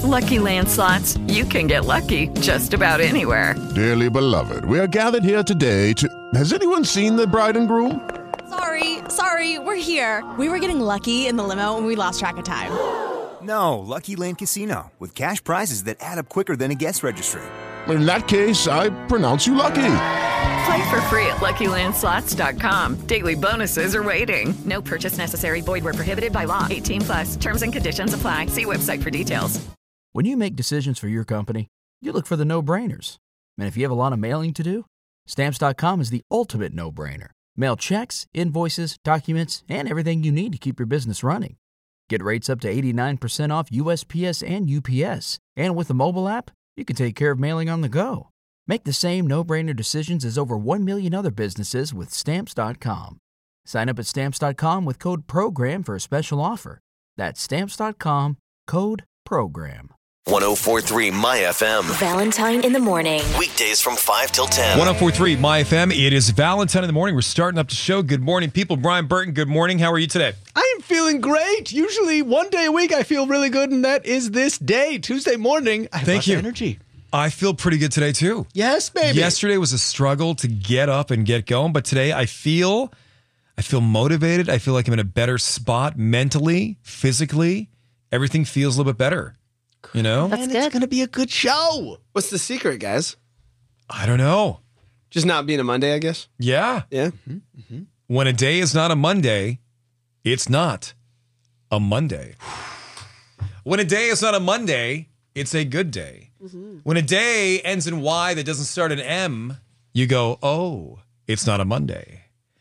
Lucky Land Slots, you can get lucky just about anywhere. Dearly beloved, we are gathered here today to... Has anyone seen the bride and groom? Sorry, we're here. We were getting lucky in the limo and we lost track of time. No, Lucky Land Casino, with cash prizes that add up quicker than a guest registry. In that case, I pronounce you lucky. Play for free at LuckyLandSlots.com. Daily bonuses are waiting. No purchase necessary. Void where prohibited by law. 18+. Terms and conditions apply. See website for details. When you make decisions for your company, you look for the no-brainers. And if you have a lot of mailing to do, Stamps.com is the ultimate no-brainer. Mail checks, invoices, documents, and everything you need to keep your business running. Get rates up to 89% off USPS and UPS. And with the mobile app, you can take care of mailing on the go. Make the same no-brainer decisions as over 1 million other businesses with Stamps.com. Sign up at Stamps.com with code PROGRAM for a special offer. That's Stamps.com, code PROGRAM. 104.3 My FM. Valentine in the morning. Weekdays from 5 till 10. 104.3 My FM. It is Valentine in the morning. We're starting up the show. Good morning, people. Brian Burton, good morning. How are you today? I am feeling great. Usually one day a week I feel really good, and that is this day, Tuesday morning. I have lots of energy. I feel pretty good today, too. Yes, baby. Yesterday was a struggle to get up and get going, but today I feel motivated. I feel like I'm in a better spot mentally, physically. Everything feels a little bit better. You know? That's good. It's going to be a good show. What's the secret, guys? I don't know. Just not being a Monday, I guess? Yeah. Yeah. Mm-hmm. When a day is not a Monday, it's not a Monday. When a day is not a Monday, it's a good day. Mm-hmm. When a day ends in Y that doesn't start in M, you go, oh, it's not a Monday.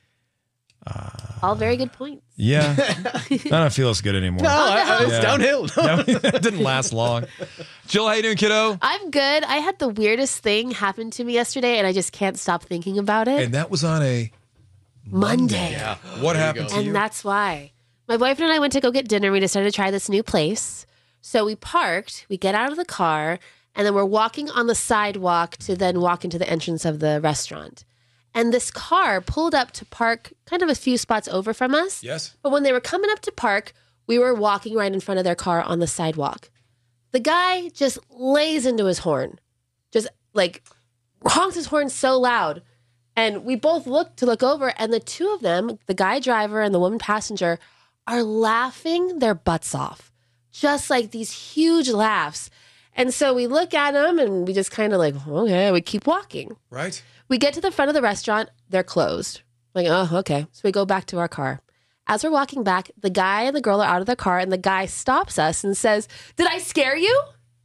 All very good points. Yeah. I don't feel as good anymore. No, it's downhill. It didn't last long. Jill, how you doing, kiddo? I'm good. I had the weirdest thing happen to me yesterday, and I just can't stop thinking about it. And that was on a Monday. Yeah. What happened to you? And that's why. My boyfriend and I went to go get dinner. We decided to try this new place. So we parked, we get out of the car, and then we're walking on the sidewalk to then walk into the entrance of the restaurant. And this car pulled up to park kind of a few spots over from us. Yes. But when they were coming up to park, we were walking right in front of their car on the sidewalk. The guy just lays into his horn. Just like honks his horn so loud. And we both look over, and the two of them, the guy driver and the woman passenger, are laughing their butts off. Just like these huge laughs. And so we look at him and we just kind of like, okay, we keep walking. Right. We get to the front of the restaurant. They're closed. Like, oh, okay. So we go back to our car. As we're walking back, the guy and the girl are out of the car, and the guy stops us and says, "Did I scare you?"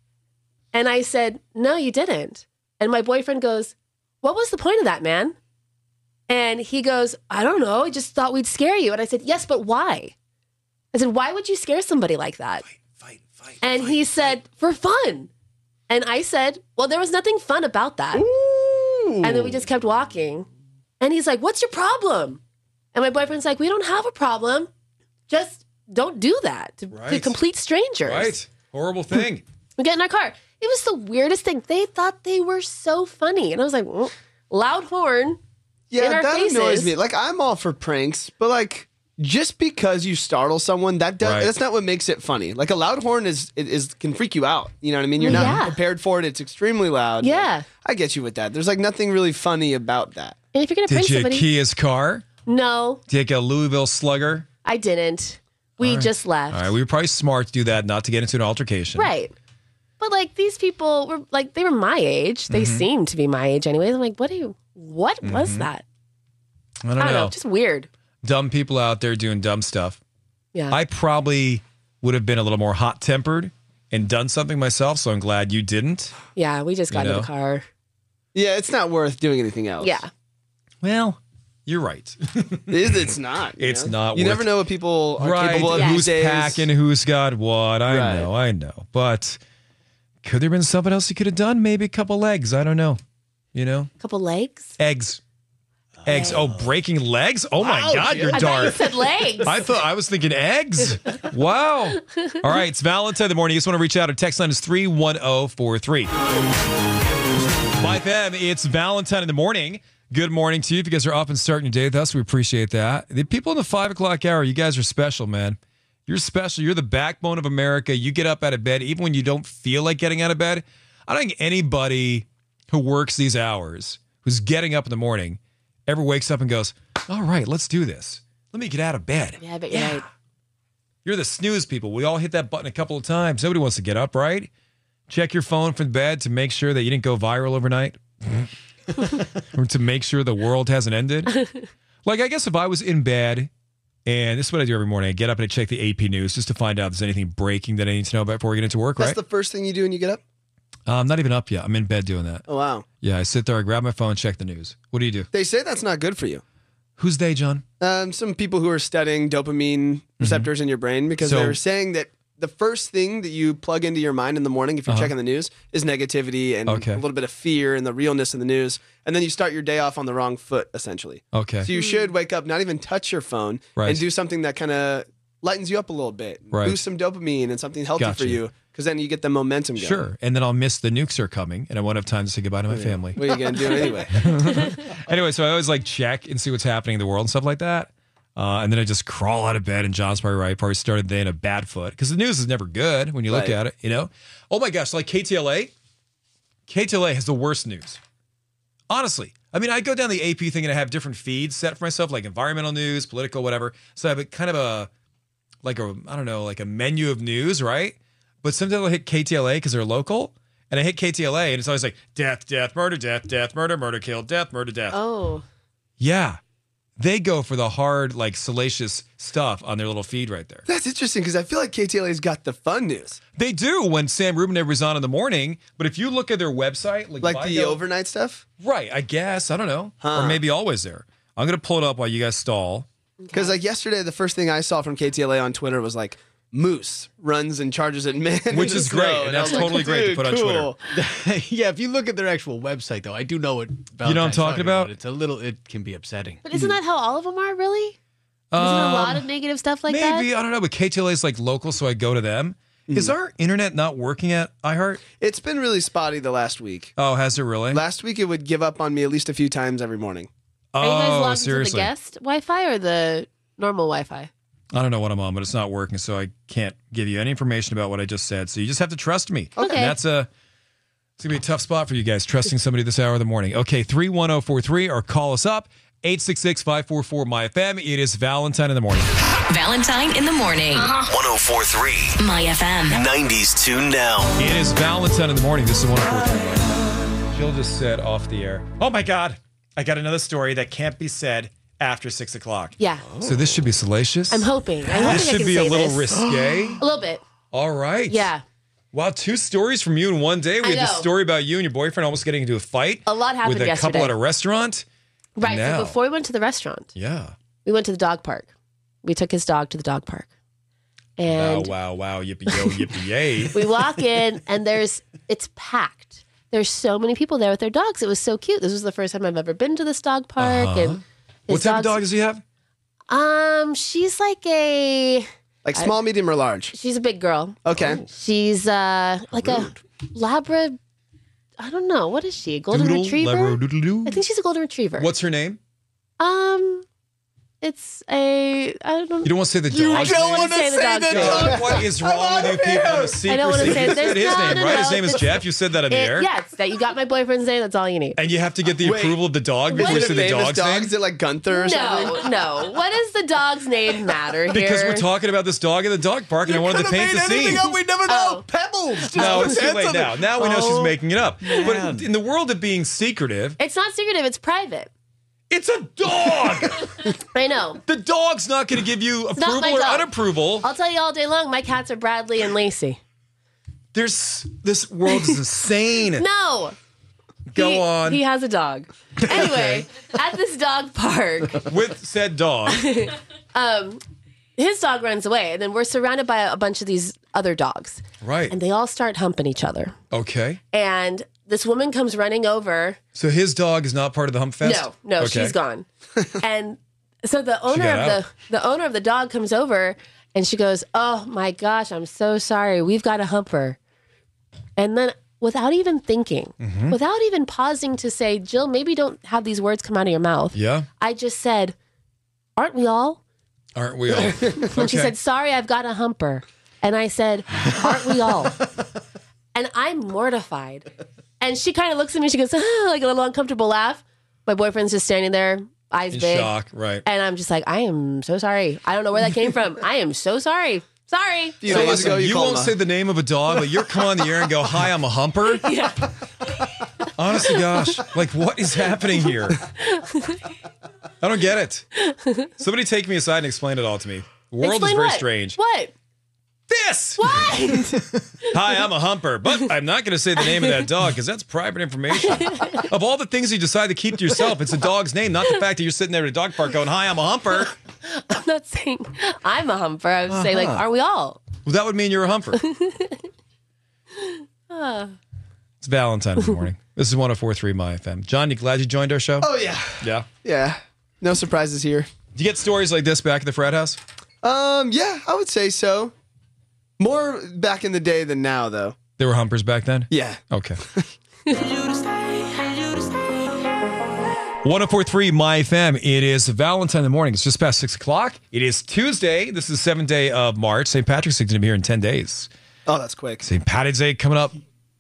And I said, "No, you didn't." And my boyfriend goes, "What was the point of that, man?" And he goes, "I don't know. I just thought we'd scare you." And I said, "Yes, but why?" I said, "Why would you scare somebody like that?" And he said, "For fun." And I said, "Well, there was nothing fun about that." Ooh. And then we just kept walking. And he's like, "What's your problem?" And my boyfriend's like, "We don't have a problem. Just don't do that to complete strangers." Right. Horrible thing. We get in our car. It was the weirdest thing. They thought they were so funny. And I was like, well, loud horn in our faces. That annoys me. Like, I'm all for pranks, but like, just because you startle someone, that's not what makes it funny. Like, a loud horn can freak you out. You know what I mean? You're not prepared for it. It's extremely loud. Yeah. Like, I get you with that. There's like nothing really funny about that. And if you're going to prank somebody... Did you key his car? No. Take a Louisville Slugger? I didn't. We just left. All right. We were probably smart to do that, not to get into an altercation. Right. But like, these people were like, they were my age. They seemed to be my age anyways. I'm like, what was that? I don't know. Just weird. Dumb people out there doing dumb stuff. Yeah. I probably would have been a little more hot-tempered and done something myself, so I'm glad you didn't. Yeah, we just got in the car. Yeah, it's not worth doing anything else. Yeah. Well, you're right. It's not. It's not. You never know what people are capable of. Who's these days. packing? Who's got what? I know. But could there have been something else you could have done? Maybe a couple eggs. I don't know. You know? A couple legs? Eggs. Oh, breaking legs? Oh, my God, you're dark. I thought you said legs. I was thinking eggs. Wow. All right, it's Valentine in the morning. You just want to reach out. Our text line is 31043. My fam, it's Valentine in the morning. Good morning to you. If you guys are up and starting your day with us, we appreciate that. The people in the 5 o'clock hour, you guys are special, man. You're special. You're the backbone of America. You get up out of bed even when you don't feel like getting out of bed. I don't think anybody who works these hours, who's getting up in the morning, ever wakes up and goes, all right, let's do this. Let me get out of bed. Yeah, but you're right. You're the snooze people. We all hit that button a couple of times. Nobody wants to get up, right? Check your phone from bed to make sure that you didn't go viral overnight. Or to make sure the world hasn't ended. Like, I guess if I was in bed, and this is what I do every morning, I get up and I check the AP news just to find out if there's anything breaking that I need to know about before we get into work, That's right? the first thing you do when you get up? I'm not even up yet. I'm in bed doing that. Oh, wow. Yeah, I sit there, I grab my phone, check the news. What do you do? They say that's not good for you. Who's they, John? Some people who are studying dopamine receptors in your brain because they're saying that the first thing that you plug into your mind in the morning if you're checking the news is negativity and a little bit of fear and the realness of the news. And then you start your day off on the wrong foot, essentially. Okay. So you should wake up, not even touch your phone, and do something that kind of lightens you up a little bit. Right. Boost some dopamine and something healthy for you because then you get the momentum going. Sure. And then I'll miss the nukes are coming and I won't have time to say goodbye to my family. What are you going to do anyway? Anyway, so I always like check and see what's happening in the world and stuff like that. And then I just crawl out of bed, and John's probably right. Probably started the day in a bad foot because the news is never good when you look at it, you know? Oh my gosh, like KTLA has the worst news. Honestly. I mean, I go down the AP thing and I have different feeds set for myself, like environmental news, political, whatever. So I have kind of a menu of news, right? But sometimes I'll hit KTLA because they're local. And I hit KTLA and it's always like death, murder, murder, kill, death, murder, death. Oh. Yeah. They go for the hard, like, salacious stuff on their little feed right there. That's interesting because I feel like KTLA's got the fun news. They do when Sam Rubin was on in the morning. But if you look at their website, like the overnight stuff? Right, I guess. I don't know. Or maybe always there. I'm going to pull it up while you guys stall. Because like yesterday, the first thing I saw from KTLA on Twitter was like, Moose runs and charges at man. Which is great, and that's totally great to put on Twitter. Yeah, if you look at their actual website, though, I do know what Valentine's you know what I'm talking about? It can be upsetting. But isn't that how all of them are, really? Isn't there a lot of negative stuff like that? Maybe, I don't know, but KTLA is like local, so I go to them. Is our internet not working at iHeart? It's been really spotty the last week. Oh, has it really? Last week, it would give up on me at least a few times every morning. Are you guys logged seriously? into the guest Wi-Fi or the normal Wi-Fi? I don't know what I'm on, but it's not working, so I can't give you any information about what I just said. So you just have to trust me. Okay. And it's going to be a tough spot for you guys, trusting somebody this hour of the morning. Okay, 31043 or call us up, 866-544-MyFM. It is Valentine in the morning. Valentine in the morning. 1043 MyFM. 90s tuned now. It is Valentine in the morning. This is 1043. Jill just said off the air, oh my God, I got another story that can't be said after 6 o'clock. Yeah. So this should be salacious? I'm hoping. This should be a little risque? A little bit. All right. Yeah. Wow, 2 stories from you in one day. We had this story about you and your boyfriend almost getting into a fight. A lot happened with a couple yesterday. at a restaurant. Right. Now. So before we went to the restaurant, we went to the dog park. We took his dog to the dog park. And wow, yippee-yo, yippee-yay. We walk in and it's packed. There's so many people there with their dogs. It was so cute. This was the first time I've ever been to this dog park. And what type of dog does he have? She's like a... Like small, medium, or large? She's a big girl. Okay. She's like a Labra... I don't know. What is she? A golden retriever? I think she's a golden retriever. What's her name? It's a... I don't know. You don't want to say the dog I don't want to say the dog's name. What is wrong with you people? The secrecy. I don't want to say You said his name, right? His name is it's- Jeff. You said that on the air. Yeah, it's that you got my boyfriend's name. That's all you need. And you have to get the approval of the dog before you Is say it the a famous dog's dog? name? Is it like Gunther or something? No. What does the dog's name matter here? Because we're talking about this dog in the dog park, and I wanted to paint the scene. We never know. Pebbles. No, it's too late now. Now we know she's Oh, making it up. But in the world of being secretive, It's not secretive. It's private. it's a dog. I know. The dog's not going to give you not approval my or dog. unapproval. I'll tell you all day long. My cats are Bradley and Lacey. This world is insane. No. Go on. He has a dog. Anyway, at this dog park, With said dog. his dog runs away, and then we're surrounded by a bunch of these other dogs. Right. And they all start humping each other. Okay. And this woman comes running over. So his dog is not part of the Hump Fest? No, Okay. she's gone. And so the owner got of the owner of the dog comes over, and she goes, "Oh my gosh, I'm so sorry. We've got to hump her." And then, without even thinking, without even pausing to say, "Jill, maybe don't have these words come out of your mouth." Yeah. I just said, "Aren't we all?" Aren't we all? When she said, sorry, I've got a humper. And I said, aren't we all? And I'm mortified. And she kind of looks at me. She goes, like a little uncomfortable laugh. My boyfriend's just standing there, eyes In big. shock, right. And I'm just like, I am so sorry. I don't know where that came from. I am so sorry. Sorry. So listen, you won't say the name of a dog, but you're come on the air and go, hi, I'm a humper? Yeah. Honestly, gosh, like what is happening here? I don't get it. Somebody take me aside and explain it all to me. The world Explain is very what? strange. What? This! What? Hi, I'm a humper, but I'm not going to say the name of that dog because that's private information. Of all the things you decide to keep to yourself, it's the dog's name, not the fact that you're sitting there at a dog park going, hi, I'm a humper. I'm not saying I'm a humper. I was saying, like, are we all? Well, that would mean you're a humper. It's Valentine in the morning. This is 104.3 My FM. John, you glad you joined our show? Oh, yeah. Yeah? Yeah. No surprises here. Do you get stories like this back at the frat house? Yeah, I would say so. More back in the day than now, though. There were humpers back then? Yeah. Okay. 104.3 My FM. It is Valentine in the morning. It's just past 6 o'clock. It is Tuesday. This is the 7th day of March. St. Patrick's Day is going to be here in 10 days. Oh, that's quick. St. Patty's Day coming up.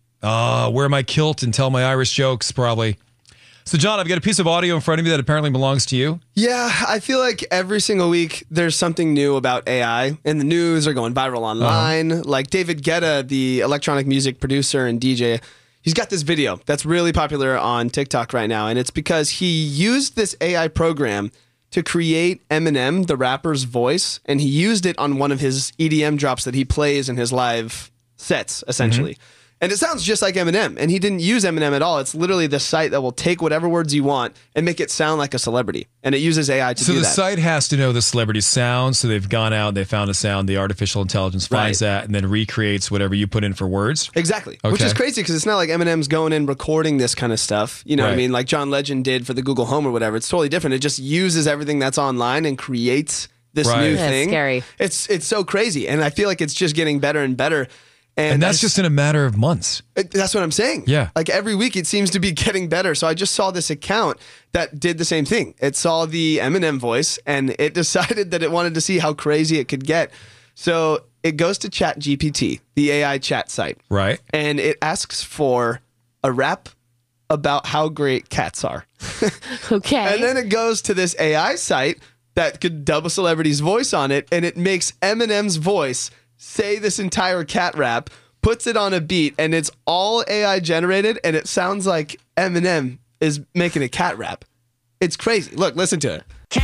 Wear my kilt and tell my Irish jokes, probably. So, John, I've got a piece of audio in front of me that apparently belongs to you. Yeah, I feel like every single week there's something new about AI in the news or going viral online. Like David Guetta, the electronic music producer and DJ, he's got this video that's really popular on TikTok right now. And it's because he used this AI program to create Eminem, the rapper's voice. And he used it on one of his EDM drops that he plays in his live sets, essentially. And it sounds just like Eminem, and he didn't use Eminem at all. It's literally the site that will take whatever words you want and make it sound like a celebrity. And it uses AI to do that. So the site has to know the celebrity's sound, so they've gone out, they found a sound, the artificial intelligence finds that, and then recreates whatever you put in for words? Exactly. Okay. Which is crazy, because it's not like Eminem's going in recording this kind of stuff. You know what I mean? Like John Legend did for the Google Home or whatever. It's totally different. It just uses everything that's online and creates this new thing. Scary. It's so crazy. And I feel like it's just getting better and better. And that's just in a matter of months. That's what I'm saying. Yeah. Like every week it seems to be getting better. So I just saw this account that did the same thing. It saw the Eminem voice and it decided that it wanted to see how crazy it could get. So it goes to ChatGPT, the AI chat site. Right. And it asks for a rap about how great cats are. Okay. And then it goes to this AI site that could dub a celebrity's voice on it, and it makes Eminem's voice say this entire cat rap, puts it on a beat, and it's all AI generated, and it sounds like Eminem is making a cat rap. It's crazy. Look, listen to it.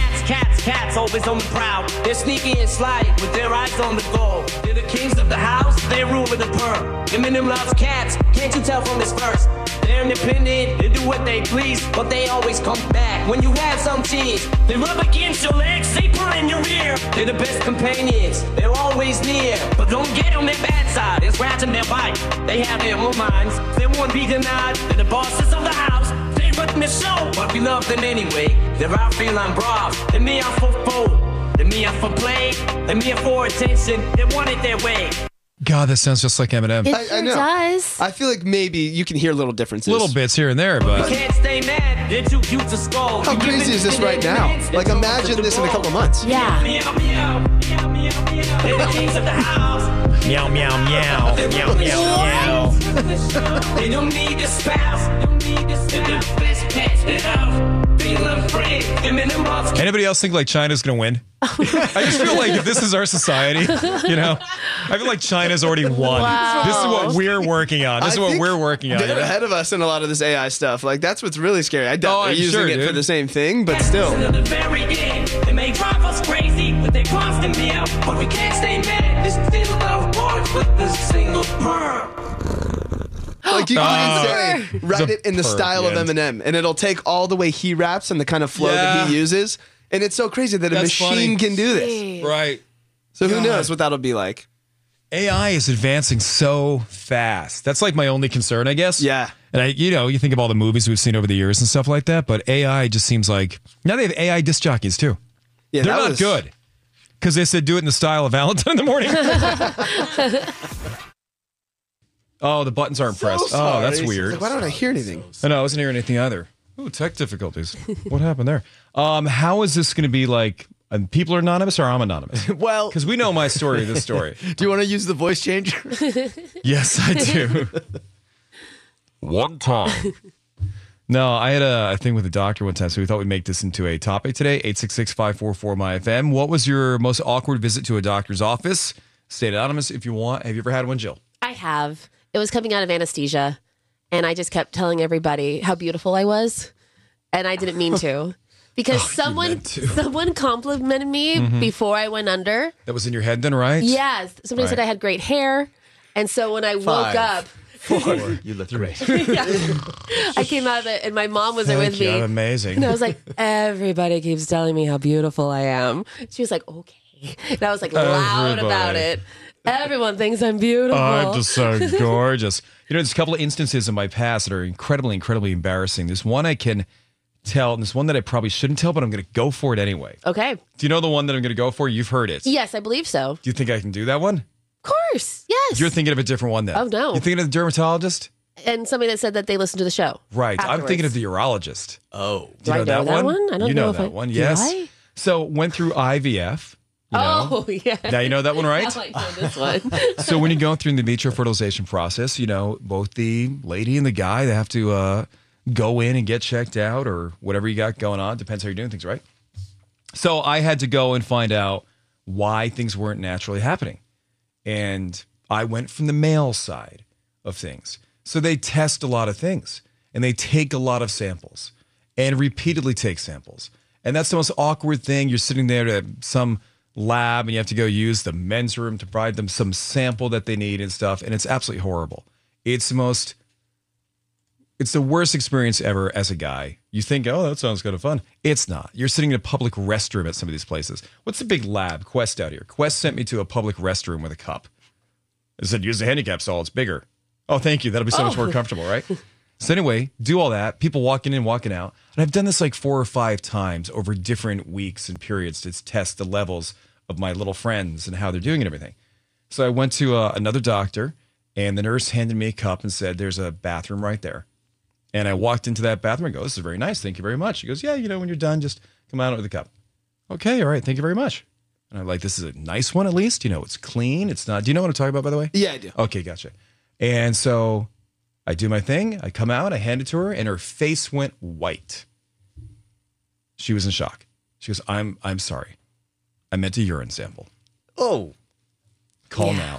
Cats, always on the prowl. They're sneaky and sly with their eyes on the goal. They're the kings of the house, they rule with the pearl. Eminem loves cats, can't you tell from his verse? They're independent, they do what they please, but they always come back when you have some cheese. They rub against your legs, they pull in your ear. They're the best companions, they're always near. But don't get on their bad side, they're scratching their bite. They have their own minds, they won't be denied. They're the bosses of the house, they run the show. But we love them anyway, they're our feline bras. They're me out for food, they're me out for play. They're me out for attention, they want it their way. God, that sounds just like Eminem. I know. Does. I feel like maybe you can hear little differences. Little bits here and there, but... Can't stay mad, they're too cute to scold. How crazy is this right now? Like, imagine this in a couple months. Yeah. Meow, meow, meow, meow, meow. They're the kings of the house. Meow, meow, meow. Meow, meow, meow. They don't need a spouse. They're the best pets ever. Feeling free. Eminem loves. Anybody else think like China's going to win? I just feel like if this is our society, you know, I feel like China's already won. Wow. This is what we're working on. This is what we're working on. They're ahead of us in a lot of this AI stuff. Like, that's what's really scary. I doubt they're using it for the same thing, but still. The very end. They may drive us crazy, but they constant me out. But we can't stay mad. It's still love boys with a single purr. Like, you can say, write it in the style of end. Eminem, and it'll take all the way he raps and the kind of flow that he uses. And it's so crazy that a machine can do this. Right. So who knows what that'll be like. AI is advancing so fast. That's like my only concern, I guess. Yeah. And you think of all the movies we've seen over the years and stuff like that, but AI just seems like now they have AI disc jockeys too. Yeah, they're not good because they said do it in the style of Valentine in the morning. Oh, the buttons aren't pressed. Oh, that's weird. Like, why don't I hear anything? I know I wasn't hearing anything either. Ooh, tech difficulties. What happened there? How is this going to be like And people are anonymous or I'm anonymous? Well, because we know my story, this story. Do you want to use the voice changer? Yes, I do. One time. No, I had a thing with a doctor one time, so we thought we'd make this into a topic today. 866-544-MyFM. What was your most awkward visit to a doctor's office? Stay anonymous if you want. Have you ever had one, Jill? I have. It was coming out of anesthesia, and I just kept telling everybody how beautiful I was, and I didn't mean to. Because someone complimented me before I went under. That was in your head then, right? Yes. Somebody said I had great hair. And so when I woke up. 4. You looked great. I came out of it and my mom was there with me. I'm amazing. And I was like, everybody keeps telling me how beautiful I am. She was like, okay. And I was like loud about it. Everyone thinks I'm beautiful. I'm just so gorgeous. There's a couple of instances in my past that are incredibly, incredibly embarrassing. There's one I can tell, and there's one that I probably shouldn't tell, but I'm going to go for it anyway. Okay. Do you know the one that I'm going to go for? You've heard it. Yes, I believe so. Do you think I can do that one? Of course. Yes. You're thinking of a different one then. Oh, no. You're thinking of the dermatologist? And somebody that said that they listened to the show. Right. Afterwards. I'm thinking of the urologist. Oh. Do you know that one? I don't you know that one. Yes. I? So went through IVF. Oh, yeah. Now you know that one, right? I know this one. So when you go through the in vitro fertilization process, both the lady and the guy, they have to go in and get checked out or whatever you got going on. Depends how you're doing things, right? So I had to go and find out why things weren't naturally happening. And I went from the male side of things. So they test a lot of things and they take a lot of samples and repeatedly take samples. And that's the most awkward thing. You're sitting there at some lab and you have to go use the men's room to provide them some sample that they need and stuff. And it's absolutely horrible. It's the worst experience ever as a guy. You think, oh, that sounds kind of fun. It's not. You're sitting in a public restroom at some of these places. What's the big lab? Quest out here. Quest sent me to a public restroom with a cup. It said, use the handicap stall. It's bigger. Oh, thank you. That'll be so much more comfortable, right? So anyway, do all that. People walking in, walking out. And I've done this like 4 or 5 times over different weeks and periods to test the levels of my little friends and how they're doing and everything. So I went to another doctor and the nurse handed me a cup and said, there's a bathroom right there. And I walked into that bathroom and go, this is very nice. Thank you very much. She goes, yeah, when you're done, just come out with a cup. Okay, all right. Thank you very much. And I'm like, this is a nice one at least. It's clean. It's not. Do you know what I'm talking about, by the way? Yeah, I do. Okay, gotcha. And so I do my thing. I come out. I hand it to her, and her face went white. She was in shock. She goes, I'm sorry. I meant a urine sample. Oh. Call now.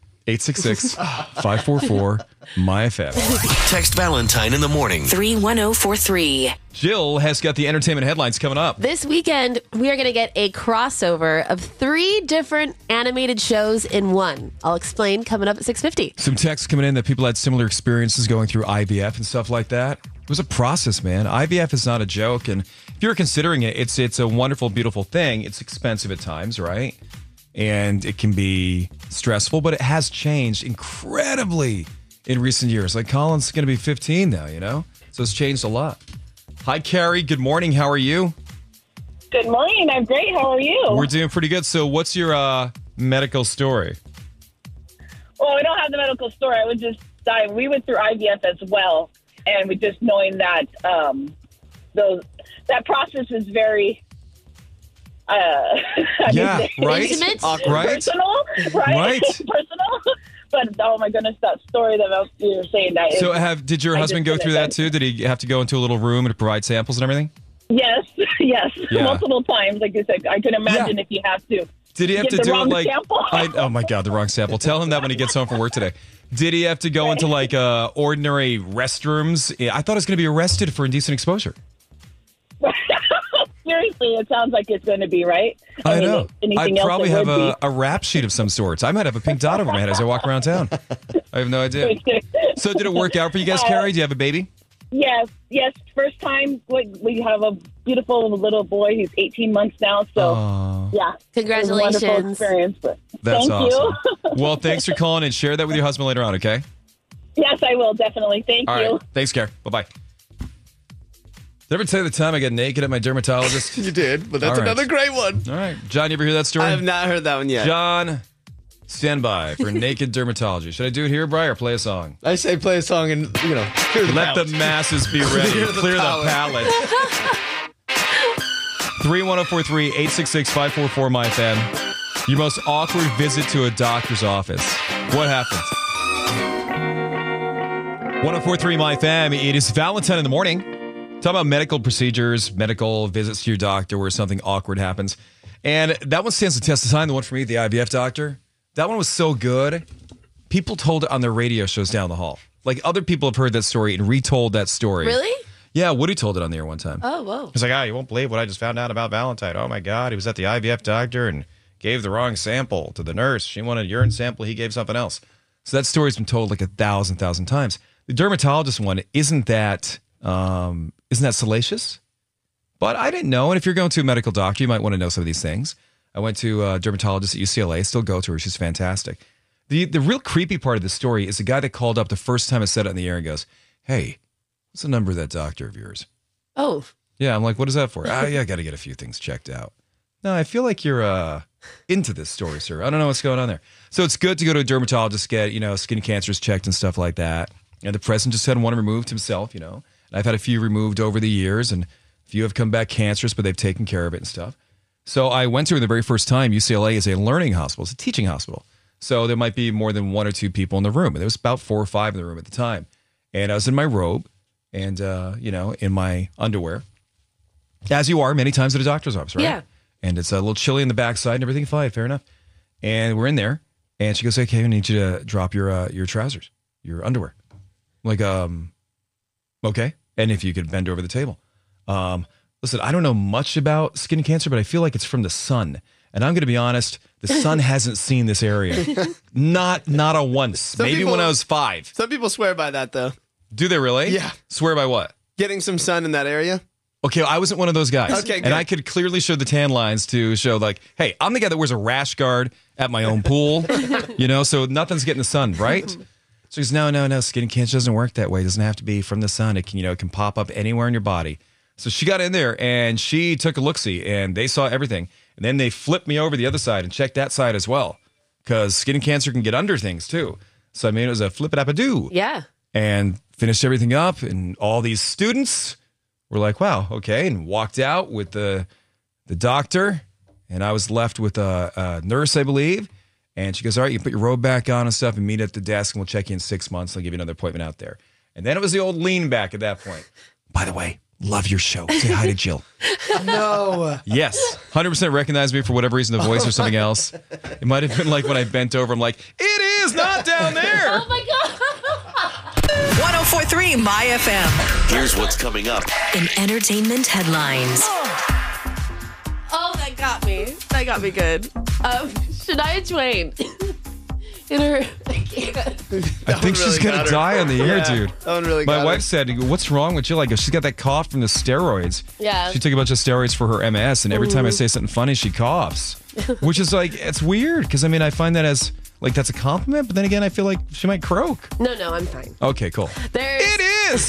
866-544-MyFM. Text Valentine in the morning. 31043. Jill has got the entertainment headlines coming up. This weekend, we are going to get a crossover of 3 different animated shows in one. I'll explain coming up at 6:50. Some texts coming in that people had similar experiences going through IVF and stuff like that. It was a process, man. IVF is not a joke. And if you're considering it, it's a wonderful, beautiful thing. It's expensive at times, right? And it can be stressful, but it has changed incredibly in recent years. Like Colin's going to be 15 now, So it's changed a lot. Hi, Carrie. Good morning. How are you? Good morning. I'm great. How are you? We're doing pretty good. So what's your medical story? Well, we don't have the medical story. I would just die. We went through IVF as well. And we just knowing that that process is very... right? Intimate? Right? Personal, right? Personal. But oh my goodness, that story that you were saying that. So did your husband go through that too? Did he have to go into a little room and provide samples and everything? Yes, yeah. Multiple times. Like you said, I can imagine if you have to. Did he have to do it like? Sample? Oh my God, the wrong sample. Tell him that when he gets home from work today. Did he have to go into like ordinary restrooms? I thought he was going to be arrested for indecent exposure. Seriously, it sounds like it's going to be, right? I know. I'd probably have a rap sheet of some sorts. I might have a pink dot over my head as I walk around town. I have no idea. So did it work out for you guys, Carrie? Do you have a baby? Yes. First time. We have a beautiful little boy. He's 18 months now. So, yeah. Congratulations. It was a wonderful experience. That's thank awesome. you. Well, thanks for calling and share that with your husband later on, okay? Yes, I will. Definitely. Thank you. All right. Thanks, Carrie. Bye-bye. Did I ever tell you the time I got naked at my dermatologist? You did, but that's another great one. All right. John, you ever hear that story? I have not heard that one yet. John, stand by for naked dermatology. Should I do it here, Bri, or play a song? I say play a song and, clear the Let palate. the masses be ready. Clear the palate. 31043-866-544-MyFM. Your most awkward visit to a doctor's office. What happened? 1043 MyFam. It is Valentine in the morning. Talk about medical procedures, medical visits to your doctor where something awkward happens. And that one stands the test of time, the one for me, the IVF doctor. That one was so good. People told it on their radio shows down the hall. Like, other people have heard that story and retold that story. Really? Yeah, Woody told it on the air one time. Oh, whoa. He's like, you won't believe what I just found out about Valentine. Oh, my God. He was at the IVF doctor and gave the wrong sample to the nurse. She wanted a urine sample. He gave something else. So that story's been told like 1,000 times. The dermatologist one, isn't that salacious? But I didn't know. And if you're going to a medical doctor, you might want to know some of these things. I went to a dermatologist at UCLA. Still go to her. She's fantastic. The real creepy part of the story is the guy that called up the first time I said it on the air and goes, hey, what's the number of that doctor of yours? Oh. Yeah, I'm like, what is that for? Yeah, I got to get a few things checked out. No, I feel like you're into this story, sir. I don't know what's going on there. So it's good to go to a dermatologist, get, skin cancers checked and stuff like that. And the president just had one removed himself, And I've had a few removed over the years, and a few have come back cancerous, but they've taken care of it and stuff. So I went to her the very first time. UCLA is a learning hospital. It's a teaching hospital. So there might be more than one or two people in the room. And there was about 4 or 5 in the room at the time. And I was in my robe and, in my underwear, as you are many times at a doctor's office, right? Yeah. And it's a little chilly in the backside and everything. Fine, fair enough. And we're in there. And she goes, okay, I need you to drop your trousers, your underwear. I'm like, okay. And if you could bend over the table. Listen, I don't know much about skin cancer, but I feel like it's from the sun. And I'm going to be honest, the sun hasn't seen this area. Not a once. Maybe when I was 5. Some people swear by that, though. Do they really? Yeah. Swear by what? Getting some sun in that area. Okay, I wasn't one of those guys. Okay, good. And I could clearly show the tan lines to show like, hey, I'm the guy that wears a rash guard at my own pool, so nothing's getting the sun, right? So he goes, no, skin cancer doesn't work that way. It doesn't have to be from the sun. It can, it can pop up anywhere in your body. So she got in there and she took a look-see and they saw everything. And then they flipped me over the other side and checked that side as well. Because skin cancer can get under things too. So it was a flip-it-up-a-doo. Yeah. And finished everything up. And all these students were like, wow, okay. And walked out with the doctor. And I was left with a nurse, I believe. And she goes, all right, you put your robe back on and stuff and meet at the desk and we'll check you in 6 months. I'll give you another appointment out there. And then it was the old lean back at that point. By the way, love your show. Say hi to Jill. No. Yes. 100% recognized me for whatever reason, the voice or something else. It might have been like when I bent over, I'm like, it is not down there. Oh my God. 1043 My FM. Here's what's coming up in entertainment headlines. Oh, that got me. That got me good. Shania Twain. In her, I think she's going to die on the air, dude. That one really My wife said, what's wrong with Jill? I go, she's got that cough from the steroids. Yeah. She took a bunch of steroids for her MS, and every time I say something funny, she coughs. Which is like, it's weird, because I find that as, like, that's a compliment, but then again, I feel like she might croak. No, I'm fine. Okay, cool. It is!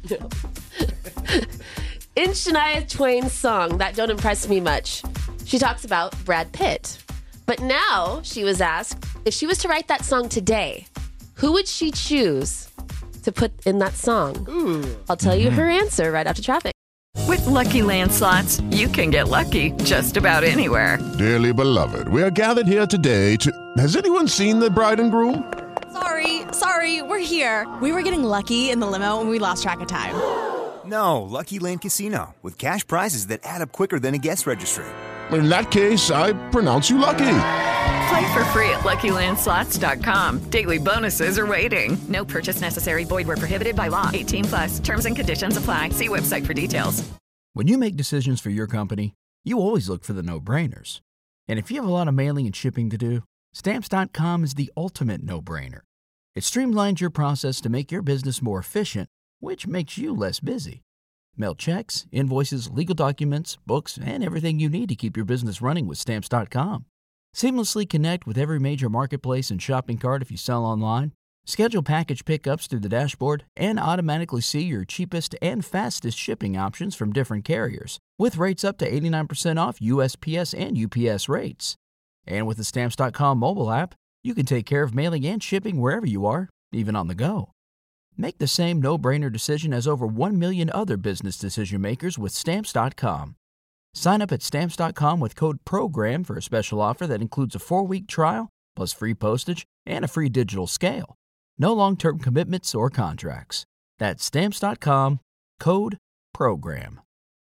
In Shania Twain's song, That Don't Impress Me Much, she talks about Brad Pitt. But now she was asked, if she was to write that song today, who would she choose to put in that song? Ooh. I'll tell you her answer right after traffic. With Lucky Land Slots, you can get lucky just about anywhere. Dearly beloved, we are gathered here today to... Has anyone seen the bride and groom? Sorry, we're here. We were getting lucky in the limo and we lost track of time. No, Lucky Land Casino, with cash prizes that add up quicker than a guest registry. In that case, I pronounce you lucky. Play for free at LuckyLandSlots.com. Daily bonuses are waiting. No purchase necessary. Void where prohibited by law. 18+. Terms and conditions apply. See website for details. When you make decisions for your company, you always look for the no-brainers. And if you have a lot of mailing and shipping to do, Stamps.com is the ultimate no-brainer. It streamlines your process to make your business more efficient, which makes you less busy. Mail checks, invoices, legal documents, books, and everything you need to keep your business running with Stamps.com. Seamlessly connect with every major marketplace and shopping cart if you sell online. Schedule package pickups through the dashboard and automatically see your cheapest and fastest shipping options from different carriers, with rates up to 89% off USPS and UPS rates. And with the Stamps.com mobile app, you can take care of mailing and shipping wherever you are, even on the go. Make the same no-brainer decision as over 1 million other business decision makers with Stamps.com. Sign up at Stamps.com with code PROGRAM for a special offer that includes a 4-week trial, plus free postage and a free digital scale. No long-term commitments or contracts. That's Stamps.com, code PROGRAM.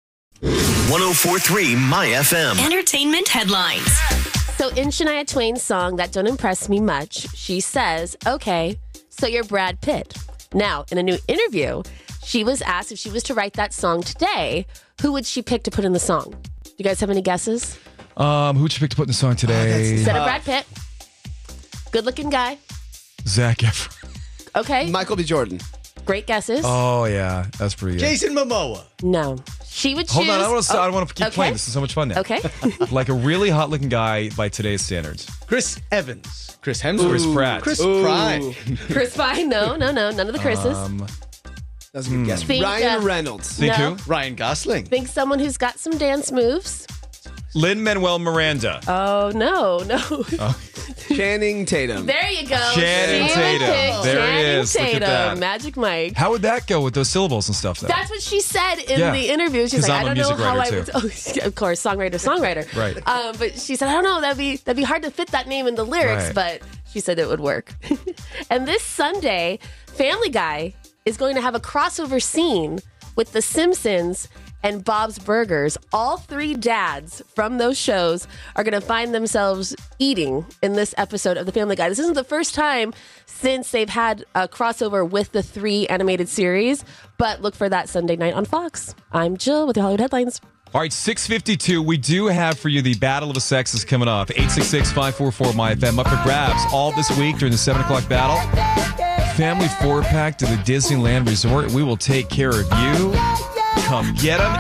104.3 My FM. Entertainment headlines. So in Shania Twain's song, That Don't Impress Me Much, she says, okay, so you're Brad Pitt. Now, in a new interview, she was asked if she was to write that song today, who would she pick to put in the song? Do you guys have any guesses? Who'd you pick to put in the song today? Instead of Brad Pitt. Good-looking guy. Zac Efron. Okay. Michael B. Jordan. Great guesses. Oh, yeah. That's pretty good. Jason Momoa. No. She would choose... Hold on. I don't want to keep playing. This is so much fun now. Okay. Like a really hot-looking guy by today's standards. Chris Evans. Chris Hemsworth. Chris Pratt. Chris Pine. Chris Pine. No. None of the Chris's. That's a good guess. Think, Ryan Reynolds. Think No. who? Ryan Gosling. Think someone who's got some dance moves. Lin-Manuel Miranda. Oh, no. Channing Tatum. There you go. Channing She Tatum. would pick There he Channing is. Look at Tatum. that. Magic Mike. How would that go with those syllables and stuff, though? That's what she said in Yeah. the interview. She's 'Cause like, I'm I a don't know music how I writer, would. too. Oh, of course, songwriter. Right. But she said, I don't know. That'd be hard to fit that name in the lyrics, Right. but she said it would work. And this Sunday, Family Guy is going to have a crossover scene with The Simpsons and Bob's Burgers. All 3 dads from those shows are going to find themselves eating in this episode of The Family Guy. This isn't the first time since they've had a crossover with the 3 animated series, but look for that Sunday night on Fox. I'm Jill with your Hollywood headlines. All right, 6:52. We do have for you the Battle of the Sexes coming up. 866-544-MyFM up for grabs all this week during the 7 o'clock battle. Family 4-pack to the Disneyland Resort. We will take care of you. Come get them.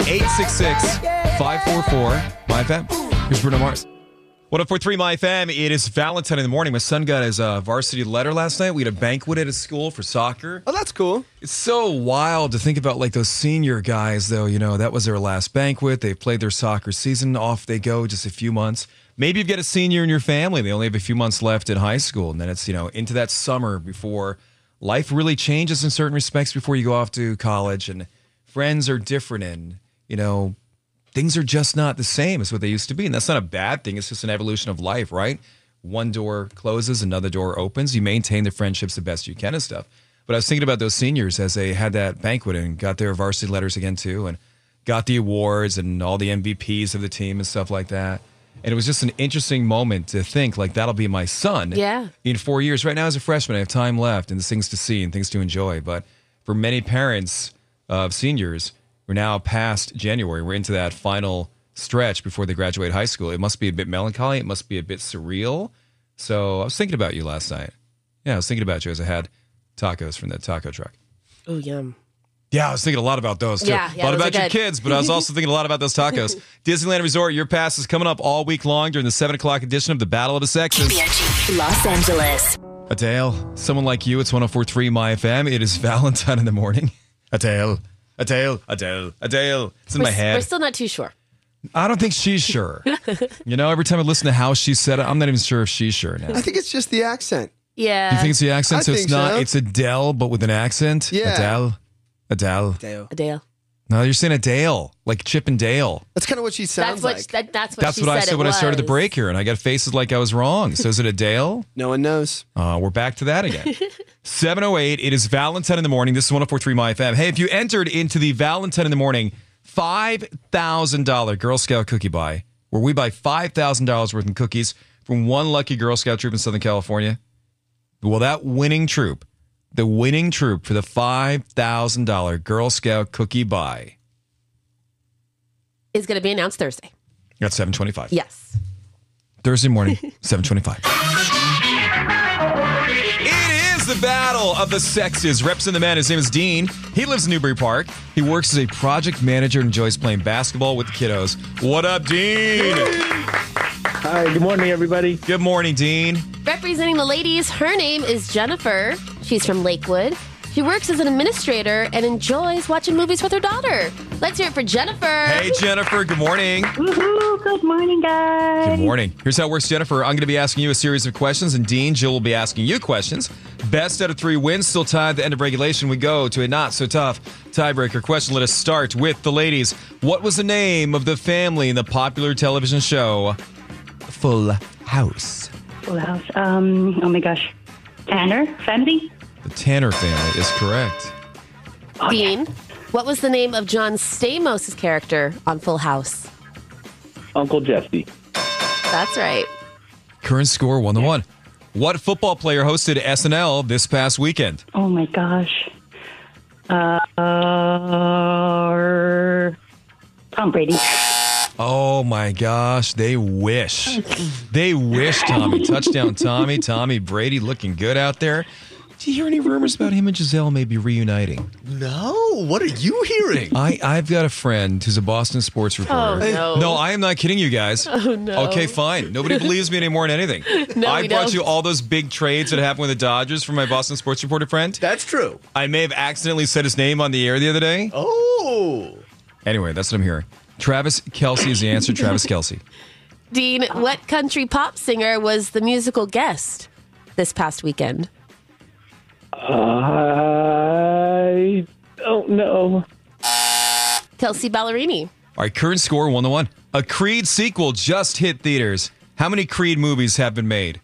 866-544-MyFM. Here's Bruno Mars. 104.3 MyFM. It is Valentine in the morning. My son got his varsity letter last night. We had a banquet at his school for soccer. Oh, that's cool. It's so wild to think about, like, those senior guys, though. You know, that was their last banquet. They played their soccer season. Off they go, just a few months. Maybe you've got a senior in your family. They only have a few months left in high school. And then it's, into that summer before life really changes in certain respects before you go off to college. And friends are different. And, things are just not the same as what they used to be. And that's not a bad thing. It's just an evolution of life, right? One door closes, another door opens. You maintain the friendships the best you can and stuff. But I was thinking about those seniors as they had that banquet and got their varsity letters again, too, and got the awards and all the MVPs of the team and stuff like that. And it was just an interesting moment to think, like, that'll be my son in 4 years. Right now, as a freshman, I have time left and there's things to see and things to enjoy. But for many parents of seniors, we're now past January. We're into that final stretch before they graduate high school. It must be a bit melancholy. It must be a bit surreal. So I was thinking about you last night. Yeah, I was thinking about you as I had tacos from that taco truck. Oh, yum. Yeah, I was thinking a lot about those, too. Yeah, thought those about are your good. kids, but I was also thinking a lot about those tacos. Disneyland Resort, your pass is coming up all week long during the 7 o'clock edition of the Battle of the Sexes. Los Angeles. Adele, someone like you, it's 104.3 MyFM. It is Valentine in the morning. Adele. It's in my head. We're still not too sure. I don't think she's sure. Every time I listen to how she said it, I'm not even sure if she's sure now. I think it's just the accent. Yeah. You think it's the accent? I So it's think not, so. it's Adele, but with an accent? Yeah. Adele. No, you're saying Adele, like Chip and Dale. That's kind of what she sounds That's what like. that's what That's she what I said said it when I started the was. break here, and I got faces like I was wrong. So is it Adele? No one knows. We're back to that again. 7:08. It is Valentine in the morning. This is 104.3 MyFM. Hey, if you entered into the Valentine in the morning $5,000 Girl Scout cookie buy, where we buy $5,000 worth of cookies from one lucky Girl Scout troop in Southern California, well, that winning troop, the winning troop for the $5,000 Girl Scout cookie buy, Is going to be announced Thursday. at 7:25. Yes. Thursday morning, 7:25. It is the Battle of the Sexes. Representing the man, his name is Dean. He lives in Newbury Park. He works as a project manager and enjoys playing basketball with the kiddos. What up, Dean? Hi, good morning, everybody. Good morning, Dean. Representing the ladies, her name is Jennifer. She's from Lakewood. She works as an administrator and enjoys watching movies with her daughter. Let's hear it for Jennifer. Hey, Jennifer. Good morning. Woohoo. Good morning, guys. Good morning. Here's how it works, Jennifer. I'm going to be asking you a series of questions, and Dean, Jill will be asking you questions. Best out of 3 wins. Still tied at the end of regulation. We go to a not-so-tough tiebreaker question. Let us start with the ladies. What was the name of the family in the popular television show Full House? Full House. Oh, my gosh. Tanner family? The Tanner family is correct. Dean, what was the name of John Stamos' character on Full House? Uncle Jesse. That's right. Current score 1-1. What football player hosted SNL this past weekend? Oh, my gosh. Tom Brady. Oh, my gosh. They wish. They wish, Tommy. Touchdown, Tommy. Tommy Brady looking good out there. Do you hear any rumors about him and Giselle maybe reuniting? No. What are you hearing? I've got a friend who's a Boston sports reporter. Oh, no. No, I am not kidding you guys. Oh, no. Okay, fine. Nobody believes me anymore in anything. No, I we brought don't. you all those big trades that happened with the Dodgers from my Boston sports reporter friend. That's true. I may have accidentally said his name on the air the other day. Oh. Anyway, that's what I'm hearing. Travis Kelce is the answer. Travis Kelce. Dean, what country pop singer was the musical guest this past weekend? I don't know. Kelsey Ballerini. All right, current score 1-1. A Creed sequel just hit theaters. How many Creed movies have been made?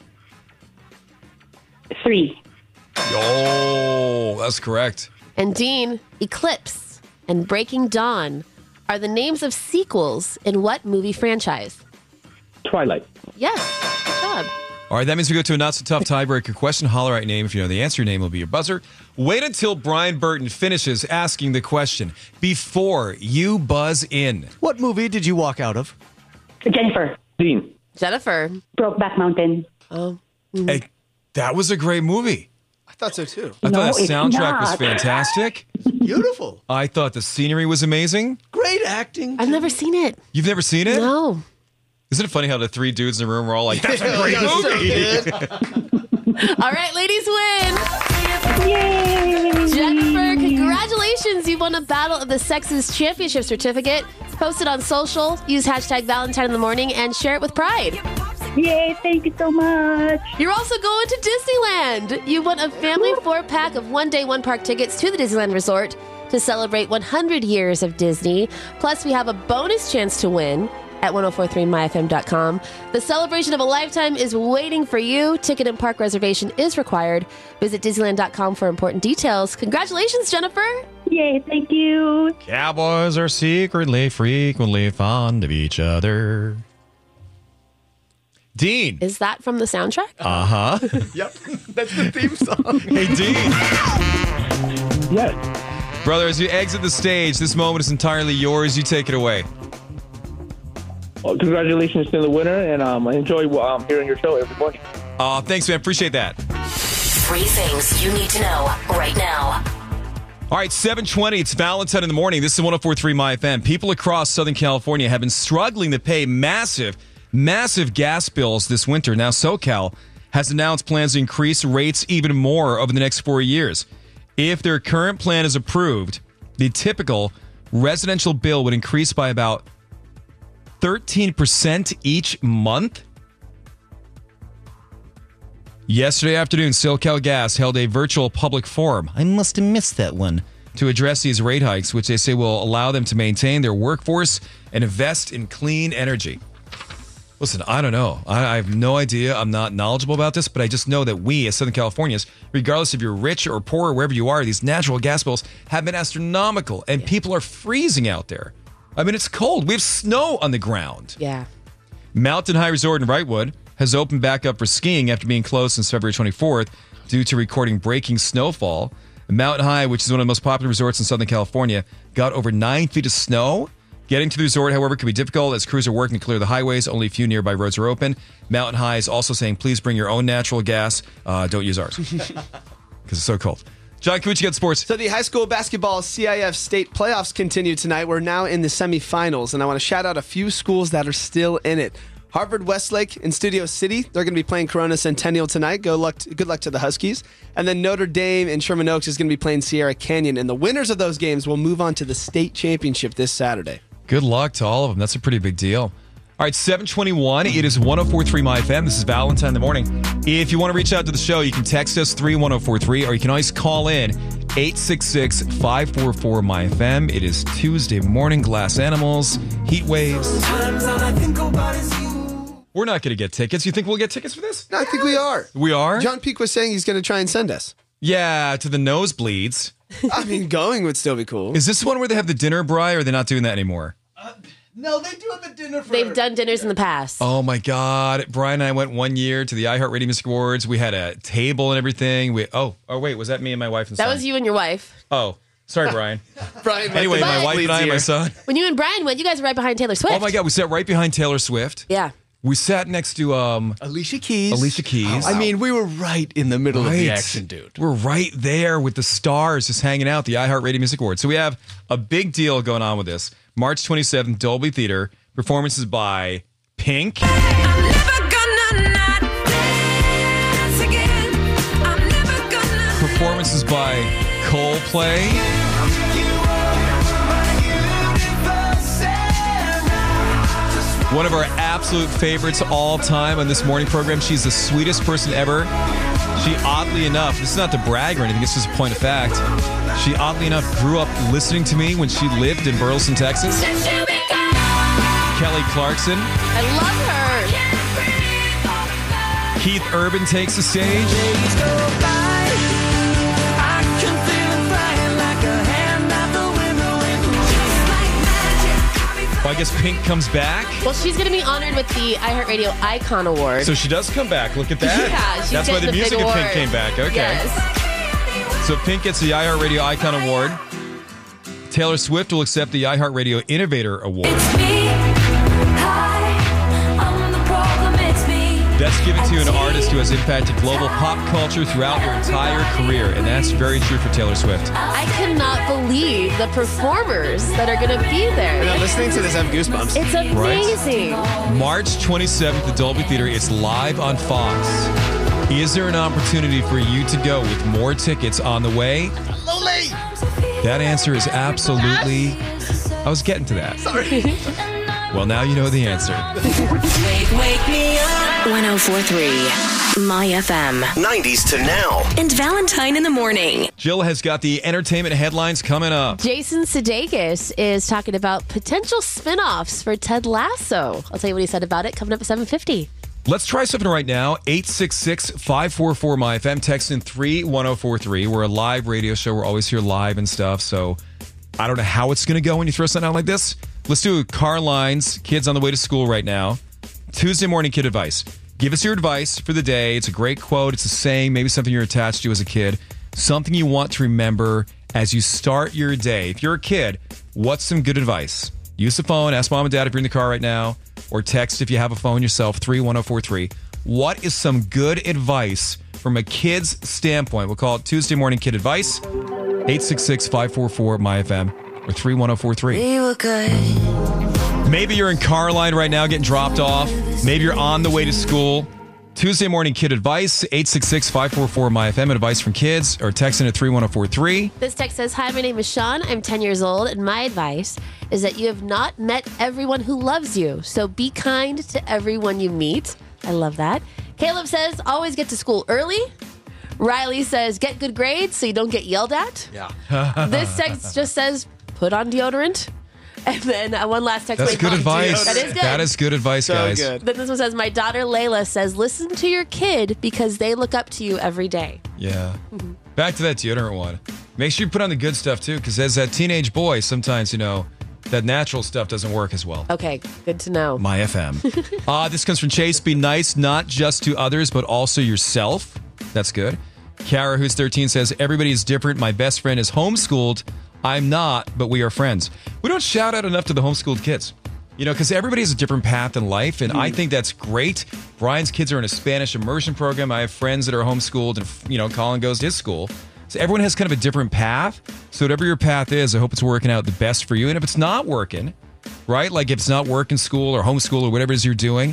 3. Oh, that's correct. And Dean, Eclipse and Breaking Dawn are the names of sequels in what movie franchise? Twilight. Yes, good job. All right, that means we go to a not-so-tough tiebreaker question. Holler out your name. If you know the answer, your name will be your buzzer. Wait until Brian Burton finishes asking the question before you buzz in. What movie did you walk out of? Jennifer. Dean. Jennifer. Brokeback Mountain. Oh. Hey, that was a great movie. I thought so too. I thought the it's soundtrack was not. fantastic. Beautiful. I thought the scenery was amazing. Great acting. I've never seen it. You've never seen it? No. Isn't it funny how the 3 dudes in the room were all like, that's a great That's so movie? good. All right, ladies win. Yay! Jennifer, congratulations. You won a Battle of the Sexes Championship certificate. Post it on social. Use hashtag Valentine in the morning and share it with pride. Yay, thank you so much. You're also going to Disneyland. You won a family 4-pack of 1-day, 1-park tickets to the Disneyland Resort to celebrate 100 years of Disney. Plus, we have a bonus chance to win at 1043myfm.com. The celebration of a lifetime is waiting for you. Ticket and park reservation is required. Visit Disneyland.com for important details. Congratulations, Jennifer. Yay, thank you. Cowboys are secretly, frequently fond of each other. Dean. Is that from the soundtrack? Uh-huh. Yep. That's the theme song. Hey, Dean. Yes. Brother, as you exit the stage, this moment is entirely yours. You take it away. Well, congratulations to the winner, and I enjoy hearing your show every morning. Thanks, man. Appreciate that. 3 things you need to know right now. All right, 7:20. It's Valentine in the morning. This is 104.3 My FM. People across Southern California have been struggling to pay massive gas bills this winter. Now, SoCal has announced plans to increase rates even more over the next 4 years. If their current plan is approved, the typical residential bill would increase by about 13% each month. Yesterday afternoon, SoCal Gas held a virtual public forum. I must have missed that one. To address these rate hikes, which they say will allow them to maintain their workforce and invest in clean energy. Listen, I don't know. I have no idea. I'm not knowledgeable about this, but I just know that we as Southern Californians, regardless if you're rich or poor or wherever you are, these natural gas bills have been astronomical, and people are freezing out there. I mean, it's cold. We have snow on the ground. Yeah. Mountain High Resort in Wrightwood has opened back up for skiing after being closed since February 24th due to recording breaking snowfall. Mountain High, which is one of the most popular resorts in Southern California, got over 9 feet of snow. Getting to the resort, however, can be difficult as crews are working to clear the highways. Only a few nearby roads are open. Mountain High is also saying, please bring your own natural gas. Don't use ours because it's so cold. John, can we get sports? So the high school basketball CIF state playoffs continue tonight. We're now in the semifinals, and I want to shout out a few schools that are still in it. Harvard Westlake in Studio City. They're going to be playing Corona Centennial tonight. Good luck to the Huskies. And then Notre Dame in Sherman Oaks is going to be playing Sierra Canyon. And the winners of those games will move on to the state championship this Saturday. Good luck to all of them. That's a pretty big deal. All right, 7:21. It is 104.3 My FM. This is Valentine in the morning. If you want to reach out to the show, you can text us 31043, or you can always call in 866-544-MyFM. It is Tuesday morning. Glass animals, heat waves. We're not going to get tickets. You think we'll get tickets for this? No, I think we are. We are? John Peake was saying he's going to try and send us. Yeah, to the nosebleeds. I mean, going would still be cool. Is this one where they have the dinner, Bri, or are they not doing that anymore? No, they do have a dinner for... They've done dinners in the past. Oh, my God. Brian and I went one year to the iHeartRadio Music Awards. We had a table and everything. Oh, wait. Was that me and my wife and son? That was you and your wife. Oh, sorry, Brian. Brian. Anyway, my wife and I and my son. When you and Brian went, you guys were right behind Taylor Swift. Oh, my God. We sat right behind Taylor Swift. Yeah. We sat next to... Alicia Keys. I mean, we were right in the middle of the action, dude. We're right there with the stars just hanging out at the iHeartRadio Music Awards. So we have a big deal going on with this. March 27th, Dolby Theater. Performances by Pink. Performances by Coldplay. One of our absolute favorites all time on this morning program. She's the sweetest person ever. She, oddly enough, this is not to brag or anything, this is a point of fact. She, oddly enough, grew up listening to me when she lived in Burleson, Texas. Kelly Clarkson. I love her. Keith Urban takes the stage. Well, I guess Pink comes back. Well, she's going to be honored with the iHeartRadio Icon Award. So she does come back. Look at that. Yeah, she's That's why the music of Pink came back. Okay. Yes. So Pink gets the iHeartRadio Icon Award. Taylor Swift will accept the iHeartRadio Innovator Award. That's given to an artist who has impacted global pop culture throughout their entire career, and that's very true for Taylor Swift. I cannot believe the performers that are going to be there. We're not listening to this, I have goosebumps. It's amazing. Right? March 27th at Dolby Theater. It's live on Fox. Is there an opportunity for you to go with more tickets on the way? Loli! That answer is absolutely... I was getting to that. Sorry. Well, now you know the answer. Wake me up. 104.3 My FM. 90s to now. And Valentine in the morning. Jill has got the entertainment headlines coming up. Jason Sudeikis is talking about potential spinoffs for Ted Lasso. I'll tell you what he said about it coming up at 7:50. Let's try something right now. 866-544-MyFM. Text in 31043. We're a live radio show. We're always here live and stuff. So I don't know how it's going to go when you throw something out like this. Let's do car lines. Kids on the way to school right now. Tuesday morning kid advice. Give us your advice for the day. It's a great quote. It's a saying, maybe something you're attached to as a kid. Something you want to remember as you start your day. If you're a kid, what's some good advice? Use the phone. Ask mom and dad if you're in the car right now. Or text if you have a phone yourself, 31043. What is some good advice from a kid's standpoint? We'll call it Tuesday morning kid advice. 866-544-MyFM or 31043. We were good. Maybe you're in car line right now getting dropped off. Maybe you're on the way to school. Tuesday morning kid advice, 866-544-MyFM, advice from kids, or text in at 31043. This text says, hi, my name is Sean. I'm 10 years old, and my advice is that you have not met everyone who loves you, so be kind to everyone you meet. I love that. Caleb says, always get to school early. Riley says, get good grades so you don't get yelled at. Yeah. This text just says, put on deodorant. And then one last text. That's good advice. That is good. That is good advice, guys. Good. Then this one says, my daughter Layla says, listen to your kid because they look up to you every day. Yeah. Back to that deodorant one. Make sure you put on the good stuff, too, because as a teenage boy, sometimes, that natural stuff doesn't work as well. Okay, good to know. My FM. This comes from Chase. Be nice, not just to others, but also yourself. That's good. Kara, who's 13, says, everybody is different. My best friend is homeschooled. I'm not, but we are friends. We don't shout out enough to the homeschooled kids, because everybody has a different path in life, and I think that's great. Brian's kids are in a Spanish immersion program. I have friends that are homeschooled, and, Colin goes to his school. So everyone has kind of a different path. So whatever your path is, I hope it's working out the best for you. And if it's not working, right, like if it's not work in school or homeschool or whatever it is you're doing,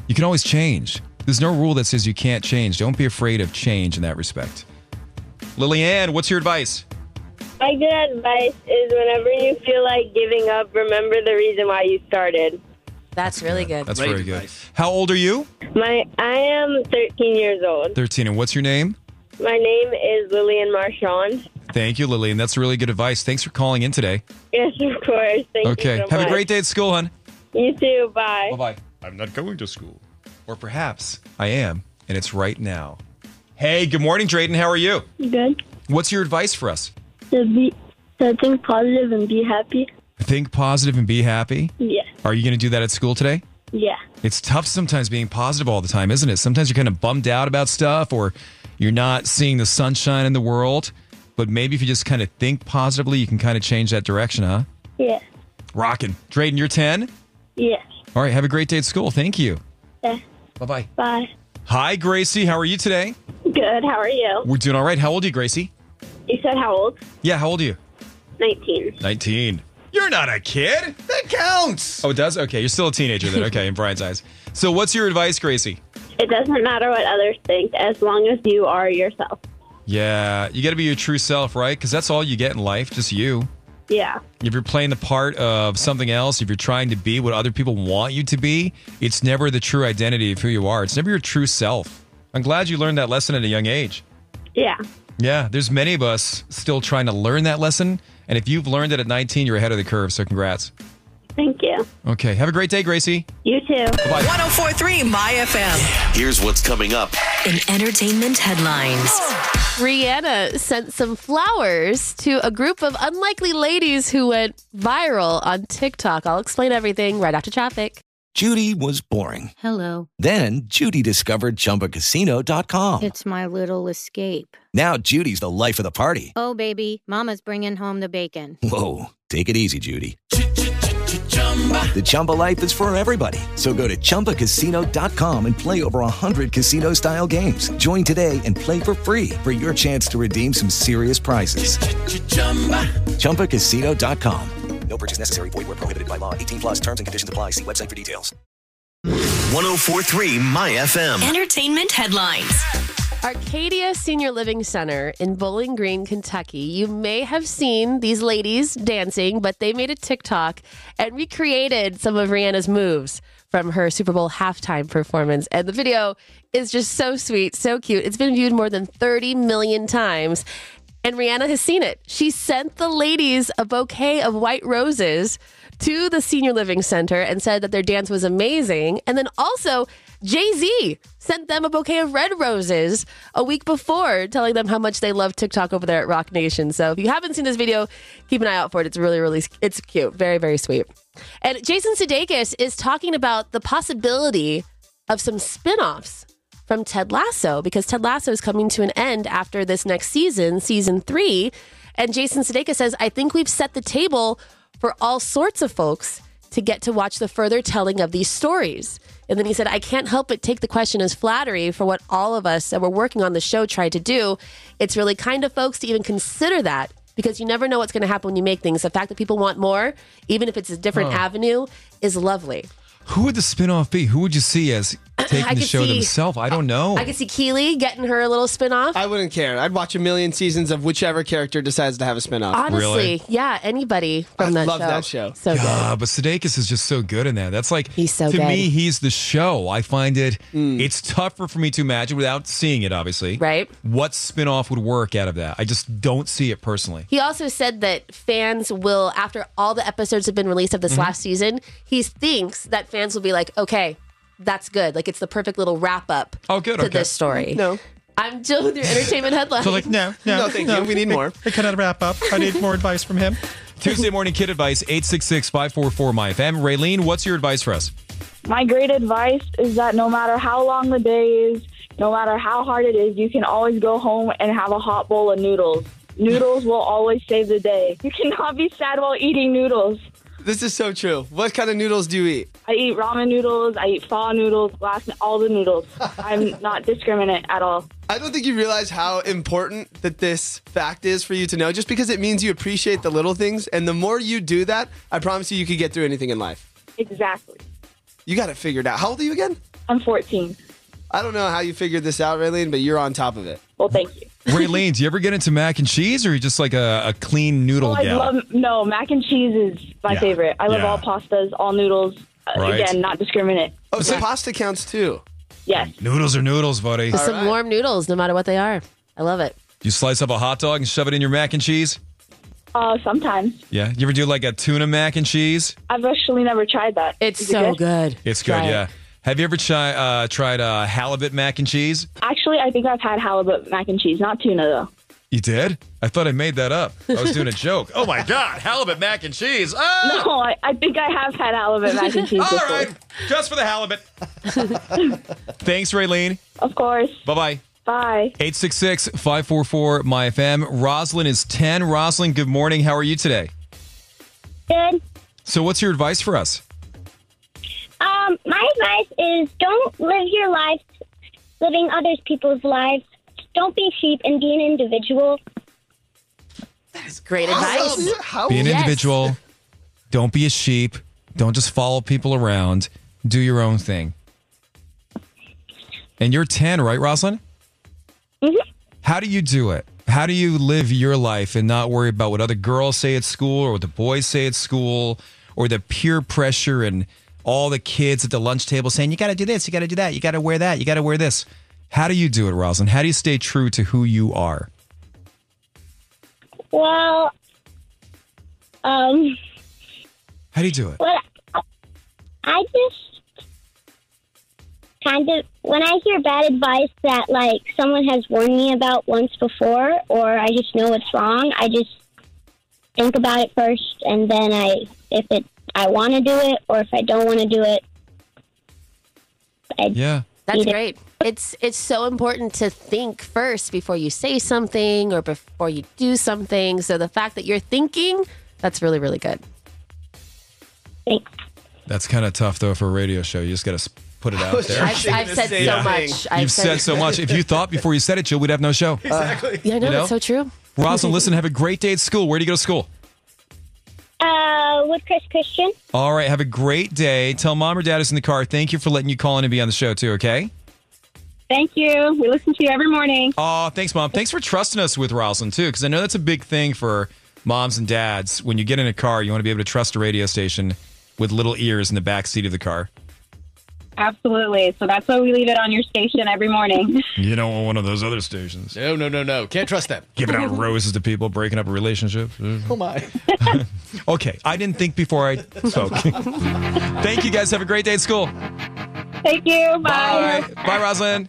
You can always change. There's no rule that says you can't change. Don't be afraid of change in that respect. Lillian, what's your advice? My good advice is whenever you feel like giving up, remember the reason why you started. That's really good. That's very good. How old are you? I am 13 years old. 13. And what's your name? My name is Lillian Marchand. Thank you, Lillian. That's really good advice. Thanks for calling in today. Yes, of course. Thank you so much. Have a great day at school, hon. You too. Bye. Bye-bye. I'm not going to school. Or perhaps I am, and it's right now. Hey, good morning, Drayden. How are you? Good. What's your advice for us? To think positive and be happy. Think positive and be happy? Yeah. Are you going to do that at school today? Yeah. It's tough sometimes being positive all the time, isn't it? Sometimes you're kind of bummed out about stuff or you're not seeing the sunshine in the world. But maybe if you just kind of think positively, you can kind of change that direction, huh? Yeah. Rockin'. Drayden, you're 10? Yes. All right. Have a great day at school. Thank you. Yeah. Bye-bye. Bye. Hi, Gracie. How are you today? Good. How are you? We're doing all right. How old are you, Gracie? You said how old? Yeah, how old are you? 19. 19. You're not a kid. That counts. Oh, it does? Okay, you're still a teenager then. Okay, in Brian's eyes. So what's your advice, Gracie? It doesn't matter what others think as long as you are yourself. Yeah, you got to be your true self, right? Because that's all you get in life, just you. Yeah. If you're playing the part of something else, if you're trying to be what other people want you to be, it's never the true identity of who you are. It's never your true self. I'm glad you learned that lesson at a young age. Yeah. Yeah, there's many of us still trying to learn that lesson. And if you've learned it at 19, you're ahead of the curve. So congrats. Thank you. Okay, have a great day, Gracie. You too. Bye-bye. 104.3 My FM. Here's what's coming up in entertainment headlines. Rihanna sent some flowers to a group of unlikely ladies who went viral on TikTok. I'll explain everything right after traffic. Judy was boring. Hello. Then Judy discovered ChumbaCasino.com. It's my little escape. Now Judy's the life of the party. Oh, baby, mama's bringing home the bacon. Whoa, take it easy, Judy. The Chumba life is for everybody. So go to ChumbaCasino.com and play over 100 casino-style games. Join today and play for free for your chance to redeem some serious prizes. ChumbaCasino.com. No purchase necessary. Void where prohibited by law. 18 plus terms and conditions apply. See website for details. 104.3 My FM. Entertainment headlines. Arcadia Senior Living Center in Bowling Green, Kentucky. You may have seen these ladies dancing, but they made a TikTok and recreated some of Rihanna's moves from her Super Bowl halftime performance. And the video is just so sweet, so cute. It's been viewed more than 30 million times. And Rihanna has seen it. She sent the ladies a bouquet of white roses to the Senior Living Center and said that their dance was amazing. And then also, Jay-Z sent them a bouquet of red roses a week before, telling them how much they love TikTok over there at Rock Nation. So if you haven't seen this video, keep an eye out for it. It's really, it's cute. Very, very sweet. And Jason Sudeikis is talking about the possibility of some spinoffs from Ted Lasso, because Ted Lasso is coming to an end after this next season, season 3. And Jason Sudeikis says, I think we've set the table for all sorts of folks to get to watch the further telling of these stories. And then he said, I can't help but take the question as flattery for what all of us that were working on the show tried to do. It's really kind of folks to even consider that, because you never know what's going to happen when you make things. The fact that people want more, even if it's a different avenue, is lovely. Who would the spinoff be? Who would you see as taking the show themselves? I don't know. I could see Keely getting her little spinoff. I wouldn't care. I'd watch a million seasons of whichever character decides to have a spinoff. Honestly, Really? Yeah, anybody from that show. I love that show. So Yeah, good. but Sudeikis is just so good in that. That's like, he's so to good. me, he's the show. I find it's tougher for me to imagine without seeing it, obviously. Right. What spinoff would work out of that? I just don't see it personally. He also said that fans will, after all the episodes have been released of this last season, he thinks that fans will be like, okay, that's good. Like, it's the perfect little wrap up to this story. No. I'm Jill with your entertainment headlines. So like, no, thank you. We need more. I cannot wrap up. I need more advice from him. Tuesday morning kid advice, 866-544-MyFM. Raylene, what's your advice for us? My great advice is that no matter how long the day is, no matter how hard it is, you can always go home and have a hot bowl of noodles. Noodles will always save the day. You cannot be sad while eating noodles. This is so true. What kind of noodles do you eat? I eat ramen noodles, I eat pho noodles, all the noodles. I'm not discriminate at all. I don't think you realize how important that this fact is for you to know, just because it means you appreciate the little things. And the more you do that, I promise you could get through anything in life. Exactly. You got it figured out. How old are you again? I'm 14. I don't know how you figured this out, Raylene, but you're on top of it. Well, thank you. Raylene, do you ever get into mac and cheese, or are you just like a clean noodle gal? No, mac and cheese is my favorite. I love all pastas, all noodles. Right. Again, not discriminate. Oh, so pasta counts too. Yes. Noodles are noodles, buddy. Just some warm noodles, no matter what they are. I love it. You slice up a hot dog and shove it in your mac and cheese? Sometimes. Yeah. You ever do like a tuna mac and cheese? I've actually never tried that. It's Is it so good. It's good, Try it. yeah. Have you ever tried halibut mac and cheese? Actually, I think I've had halibut mac and cheese, not tuna though. You did? I thought I made that up. I was doing a joke. Oh my God, halibut mac and cheese. Oh! No, I think I have had halibut mac and cheese All before. right, just for the halibut. Thanks, Raylene. Of course. Bye-bye. Bye. 866-544-MyFM. Rosalind is 10. Rosalind, good morning. How are you today? Good. So what's your advice for us? My advice is don't live your life living other people's lives. Don't be sheep and be an individual. That is great advice. Be an individual. Don't be a sheep. Don't just follow people around. Do your own thing. And you're 10, right, Rosalind? Mm-hmm. How do you do it? How do you live your life and not worry about what other girls say at school or what the boys say at school or the peer pressure and all the kids at the lunch table saying, you got to do this, you got to do that, you got to wear that, you got to wear this. How do you do it, Rosalind? How do you stay true to who you are? Well, How do you do it? well, I just kind of, when I hear bad advice that, like, someone has warned me about once before, or I just know it's wrong, I just think about it first, and then I want to do it, or if I don't want to do it, That's great. It's so important to think first before you say something or before you do something. So the fact that you're thinking, that's really, really good. Thanks. That's kind of tough, though, for a radio show. You just got to put it out there. I've said so much. You've said so much. If you thought before you said it, Jill, we'd have no show. Exactly. Yeah, I know. That's so true. Rosalind, listen, have a great day at school. Where do you go to school? With Chris Christian. All right, have a great day. Tell mom or dad is in the car. Thank you for letting you call in and be on the show, too, okay? Thank you. We listen to you every morning. Oh, thanks, Mom. Thanks for trusting us with Rosalind, too, because I know that's a big thing for moms and dads. When you get in a car, you want to be able to trust a radio station with little ears in the back seat of the car. Absolutely. So that's why we leave it on your station every morning. You don't want one of those other stations. No. Can't trust them. Giving out roses to people, breaking up a relationship. Oh, my. Okay, I didn't think before I spoke. Thank you, guys. Have a great day at school. Thank you. Bye. Bye, Rosalind.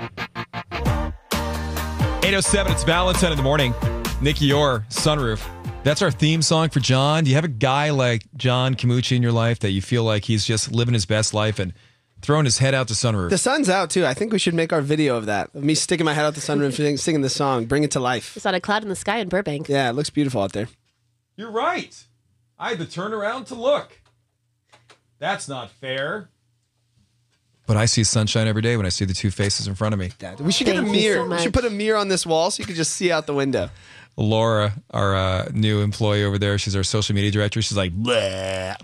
8:07, it's Valentine in the morning. Nikki Orr, Sunroof. That's our theme song for John. Do you have a guy like John Camucci in your life that you feel like he's just living his best life and throwing his head out the sunroof? The sun's out, too. I think we should make our video of that. Of me sticking my head out the sunroof, singing the song. Bring it to life. It's on a cloud in the sky in Burbank. Yeah, it looks beautiful out there. You're right. I had to turn around to look. That's not fair. But I see sunshine every day when I see the two faces in front of me. We should get a mirror. We should put a mirror on this wall so you can just see out the window. Laura, our new employee over there, she's our social media director. She's like, bleh.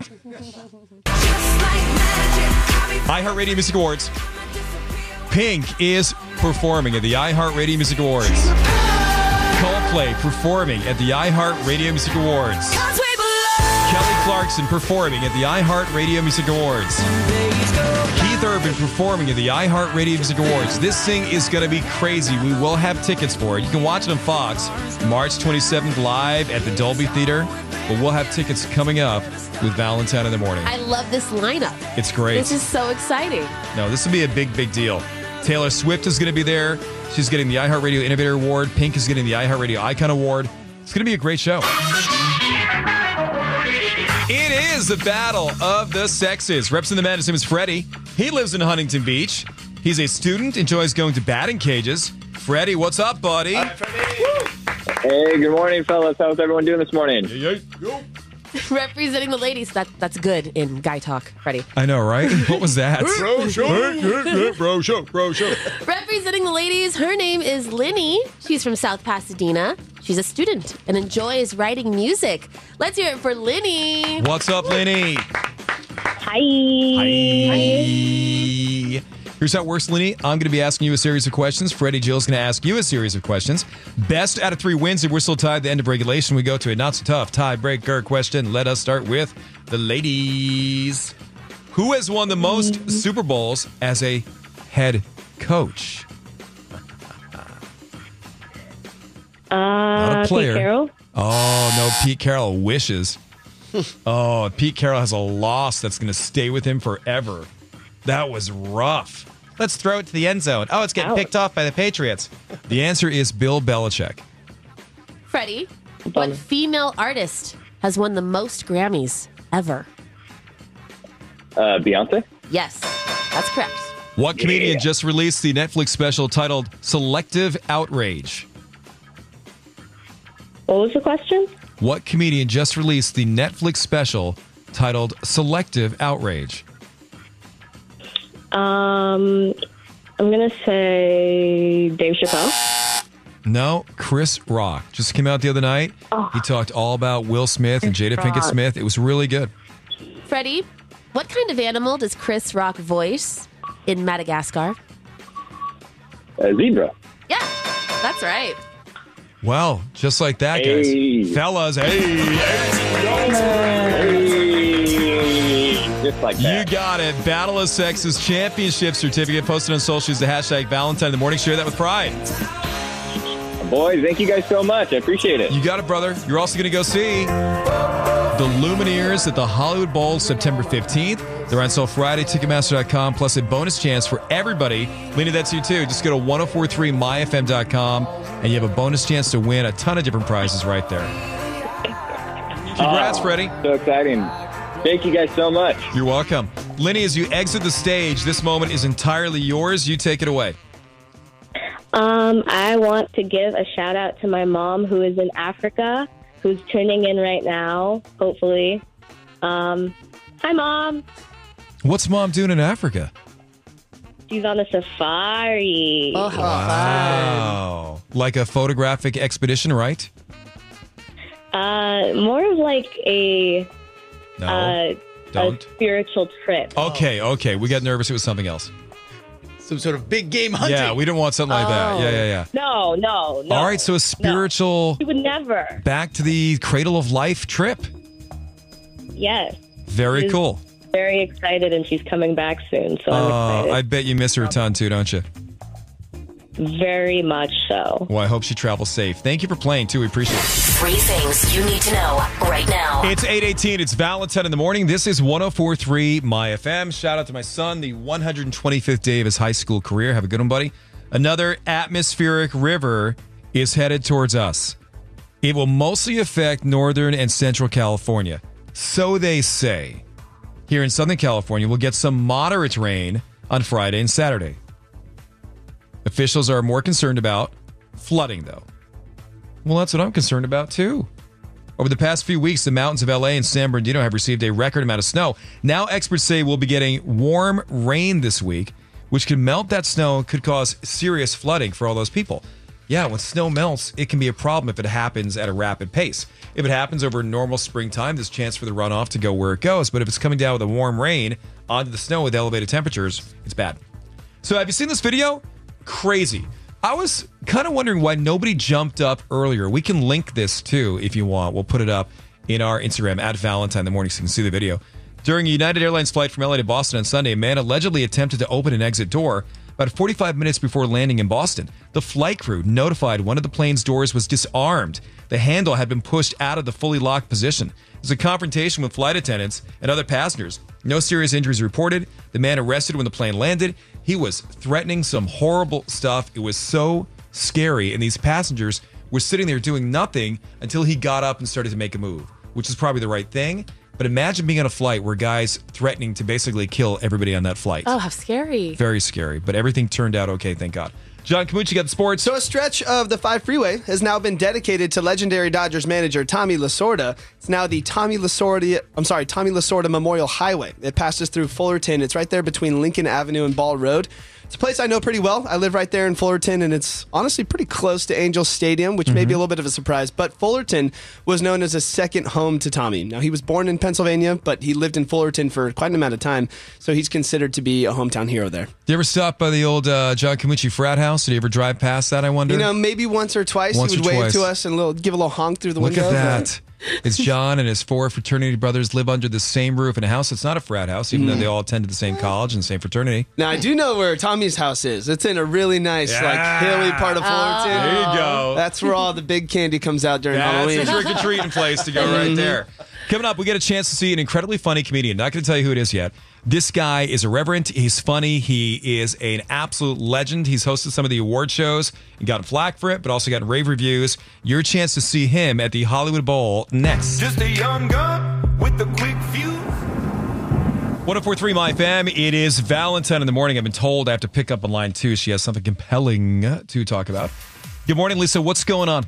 iHeartRadio Music Awards. Pink is performing at the iHeartRadio Music Awards. Coldplay performing at the iHeartRadio Music Awards. Kelly Clarkson performing at the iHeartRadio Music Awards. Keith Urban performing at the iHeartRadio Music Awards. This thing is going to be crazy. We will have tickets for it. You can watch it on Fox March 27th live at the Dolby Theater. But we'll have tickets coming up with Valentine in the morning. I love this lineup. It's great. This is so exciting. No, this will be a big, big deal. Taylor Swift is going to be there. She's getting the iHeartRadio Innovator Award. Pink is getting the iHeartRadio Icon Award. It's going to be a great show. It is the battle of the sexes. Reps in the man, his name is Freddie. He lives in Huntington Beach. He's a student, enjoys going to batting cages. Freddie, what's up, buddy? Hi, Freddie. Hey, good morning, fellas. How's everyone doing this morning? Representing the ladies, that's good in guy talk, Freddie. I know, right? What was that? Bro show. Bro show. Representing the ladies, her name is Linny. She's from South Pasadena. She's a student and enjoys writing music. Let's hear it for Linny. What's up, Linny? Hi. Hi. Here's how it works, Lenny. I'm going to be asking you a series of questions. Freddie Jill's going to ask you a series of questions. Best out of 3 wins. If we're still tied at the end of regulation, we go to a not-so-tough tiebreaker question. Let us start with the ladies. Who has won the most Super Bowls as a head coach? Not a player. Pete Carroll. Oh, no, Pete Carroll wishes. Oh, Pete Carroll has a loss that's going to stay with him forever. That was rough. Let's throw it to the end zone. Oh, it's getting picked off by the Patriots. The answer is Bill Belichick. Freddie, what female artist has won the most Grammys ever? Beyonce? Yes, that's correct. What comedian just released the Netflix special titled Selective Outrage? What was the question? What comedian just released the Netflix special titled Selective Outrage? I'm going to say Dave Chappelle. No, Chris Rock. Just came out the other night. He talked all about Will Smith and Jada Pinkett Smith. It was really good. Freddie, what kind of animal does Chris Rock voice in Madagascar? A zebra. Yeah, that's right. Well, just like that, guys. Fellas, just like that. You got it. Battle of Sexes Championship certificate posted on social. Use the hashtag Valentine in the morning. Share that with pride. Boys, thank you guys so much. I appreciate it. You got it, brother. You're also going to go see the Lumineers at the Hollywood Bowl September 15th. They're on sale Friday, Ticketmaster.com, plus a bonus chance for everybody. Lena, that's you too. Just go to 1043myfm.com, and you have a bonus chance to win a ton of different prizes right there. Congrats, Freddie. So exciting. Thank you guys so much. You're welcome. Lenny, as you exit the stage, this moment is entirely yours. You take it away. I want to give a shout out to my mom who is in Africa, who's tuning in right now, hopefully. Hi, Mom. What's Mom doing in Africa? She's on a safari. Oh, how fun. Like a photographic expedition, right? More of like a spiritual trip. Okay. We got nervous. It was something else. Some sort of big game hunting. Yeah, we didn't want something like that. Yeah. No. All right, so a spiritual She would never. back to the cradle of life trip. Yes. Very cool. Very excited, and she's coming back soon, so I'm excited. I bet you miss her a ton too, don't you? Very much so. Well, I hope she travels safe. Thank you for playing, too. We appreciate it. 3 things you need to know right now. It's 8:18. It's Valentine in the morning. This is 104.3 My FM. Shout out to my son, the 125th day of his high school career. Have a good one, buddy. Another atmospheric river is headed towards us. It will mostly affect northern and central California. So they say. Here in Southern California, we'll get some moderate rain on Friday and Saturday. Officials are more concerned about flooding, though. Well, that's what I'm concerned about, too. Over the past few weeks, the mountains of LA and San Bernardino have received a record amount of snow. Now, experts say we'll be getting warm rain this week, which could melt that snow and could cause serious flooding for all those people. Yeah, when snow melts, it can be a problem if it happens at a rapid pace. If it happens over normal springtime, there's a chance for the runoff to go where it goes. But if it's coming down with a warm rain onto the snow with elevated temperatures, it's bad. So have you seen this video? Crazy. I was kind of wondering why nobody jumped up earlier. We can link this too if you want. We'll put it up in our Instagram at Valentine in the morning so you can see the video. During a United Airlines flight from LA to Boston on Sunday, a man allegedly attempted to open an exit door about 45 minutes before landing in Boston. The flight crew notified one of the plane's doors was disarmed. The handle had been pushed out of the fully locked position. There's a confrontation with flight attendants and other passengers. No serious injuries reported. The man arrested when the plane landed. He was threatening some horrible stuff. It was so scary. And these passengers were sitting there doing nothing until he got up and started to make a move, which is probably the right thing. But imagine being on a flight where guys threatening to basically kill everybody on that flight. Oh, how scary. Very scary. But everything turned out okay, thank God. John Camucci got the sports. So a stretch of the 5 freeway has now been dedicated to legendary Dodgers manager Tommy Lasorda. It's now the Tommy Lasorda Memorial Highway. It passes through Fullerton. It's right there between Lincoln Avenue and Ball Road. It's a place I know pretty well. I live right there in Fullerton, and it's honestly pretty close to Angels Stadium, which may be a little bit of a surprise. But Fullerton was known as a second home to Tommy. Now, he was born in Pennsylvania, but he lived in Fullerton for quite an amount of time, so he's considered to be a hometown hero there. Do you ever stop by the old John Camucci frat house? Did you ever drive past that, I wonder? You know, maybe once or twice he would wave to us and give a little honk through the window. Look at that. It's John and his 4 fraternity brothers live under the same roof in a house. It's not a frat house, even though they all attended the same college and the same fraternity. Now, I do know where Tommy's house is. It's in a really nice, hilly part of Fullerton. There you go. That's where all the big candy comes out during Halloween. That's a trick-or-treating place to go right there. Coming up, we get a chance to see an incredibly funny comedian. Not going to tell you who it is yet. This guy is irreverent. He's funny. He is an absolute legend. He's hosted some of the award shows and gotten flack for it, but also gotten rave reviews. Your chance to see him at the Hollywood Bowl next. Just a young gun with a quick fuse. 104.3 My Fam. It is Valentine in the morning. I've been told I have to pick up on line 2. She has something compelling to talk about. Good morning, Lisa. What's going on?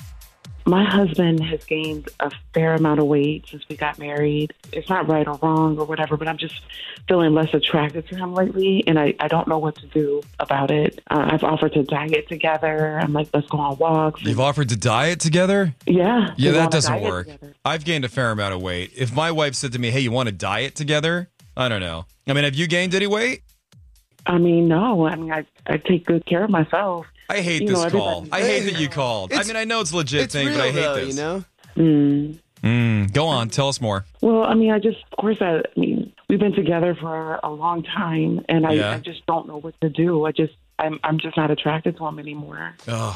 My husband has gained a fair amount of weight since we got married. It's not right or wrong or whatever, but I'm just feeling less attracted to him lately, and I don't know what to do about it. I've offered to diet together. I'm like, let's go on walks. You've offered to diet together? Yeah. Yeah, that doesn't work. Together. I've gained a fair amount of weight. If my wife said to me, hey, you want to diet together? I don't know. I mean, have you gained any weight? I mean, no. I mean, I take good care of myself. I hate this call. I hate that you called. I mean, I know it's a legit thing, real, but I hate though, this. You know? Go on. Tell us more. Well, I mean, we've been together for a long time, and I just don't know what to do. I'm just not attracted to him anymore. Ugh.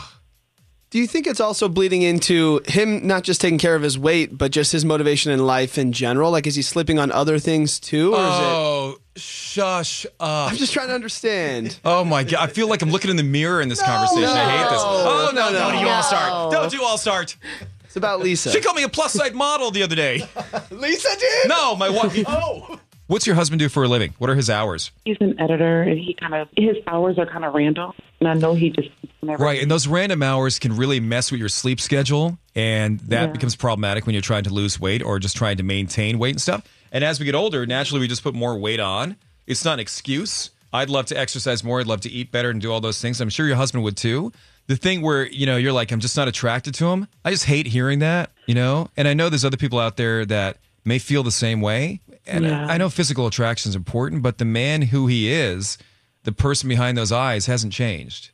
Do you think it's also bleeding into him not just taking care of his weight, but just his motivation in life in general? Like, is he slipping on other things too? Or is it... shush up. I'm just trying to understand. Oh, my God. I feel like I'm looking in the mirror in this conversation. I hate this. Oh, no. Don't you all start. Don't you all start. It's about Lisa. She called me a plus-size model the other day. Lisa did? No, my wife. Oh. What's your husband do for a living? What are his hours? He's an editor, and his hours are kind of random. And I know he just never. Right, and those random hours can really mess with your sleep schedule, and that becomes problematic when you're trying to lose weight or just trying to maintain weight and stuff. And as we get older, naturally we just put more weight on. It's not an excuse. I'd love to exercise more. I'd love to eat better and do all those things. I'm sure your husband would too. The thing where, you're like, I'm just not attracted to him. I just hate hearing that, And I know there's other people out there that may feel the same way. And I know physical attraction is important, but the man who he is, the person behind those eyes, hasn't changed.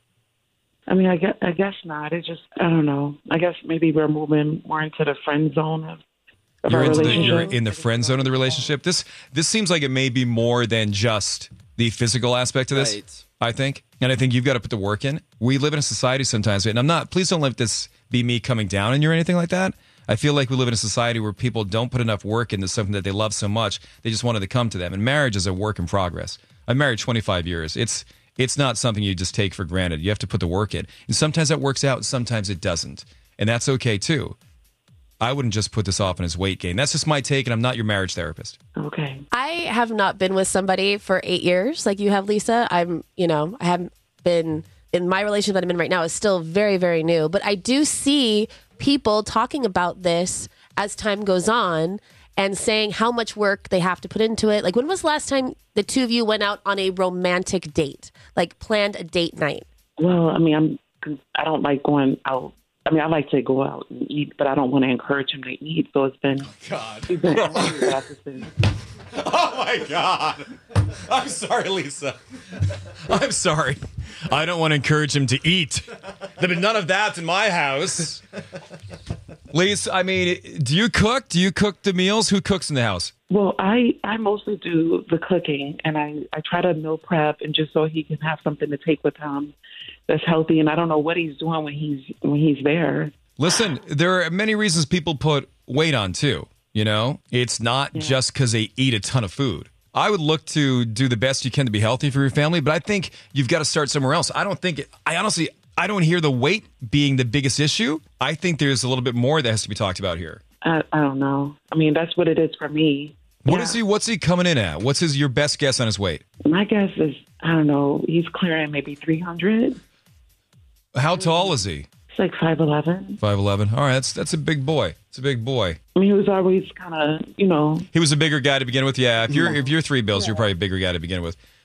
I mean, I guess not. It's just, I don't know. I guess maybe we're moving more into the friend zone of our relationship. You're in the friend zone of the relationship. This seems like it may be more than just the physical aspect of this, right. I think. And I think you've got to put the work in. We live in a society sometimes, and please don't let this be me coming down on you or anything like that. I feel like we live in a society where people don't put enough work into something that they love so much, they just want it to come to them. And marriage is a work in progress. I'm married 25 years. It's not something you just take for granted. You have to put the work in. And sometimes that works out, and sometimes it doesn't. And that's okay, too. I wouldn't just put this off on his weight gain. That's just my take, and I'm not your marriage therapist. Okay. I have not been with somebody for 8 years like you have, Lisa. I haven't been in my relationship that I'm in right now is still very, very new. But I do see people talking about this as time goes on and saying how much work they have to put into it. Like, when was the last time the two of you went out on a romantic date, like planned a date night? Well, I mean, I don't like going out. I mean, I like to go out and eat, but I don't want to encourage him to eat. So it's been. Oh, my God. I'm sorry, Lisa. I'm sorry. I don't want to encourage him to eat. There'll be none of that in my house. Lisa, I mean, do you cook? Do you cook the meals? Who cooks in the house? Well, I mostly do the cooking, and I try to meal prep, and just so he can have something to take with him that's healthy. And I don't know what he's doing when he's there. Listen, there are many reasons people put weight on too. It's not just because they eat a ton of food. I would look to do the best you can to be healthy for your family, but I think you've got to start somewhere else. I don't hear the weight being the biggest issue. I think there's a little bit more that has to be talked about here. I don't know. I mean, that's what it is for me. What's he coming in at? What's your best guess on his weight? My guess is, I don't know, he's clearing maybe 300. How tall is he? He's like 5'11". 5'11". All right, that's a big boy. It's a big boy. I mean, he was always kind of, He was a bigger guy to begin with. Yeah, if you're 3 bills, you're probably a bigger guy to begin with.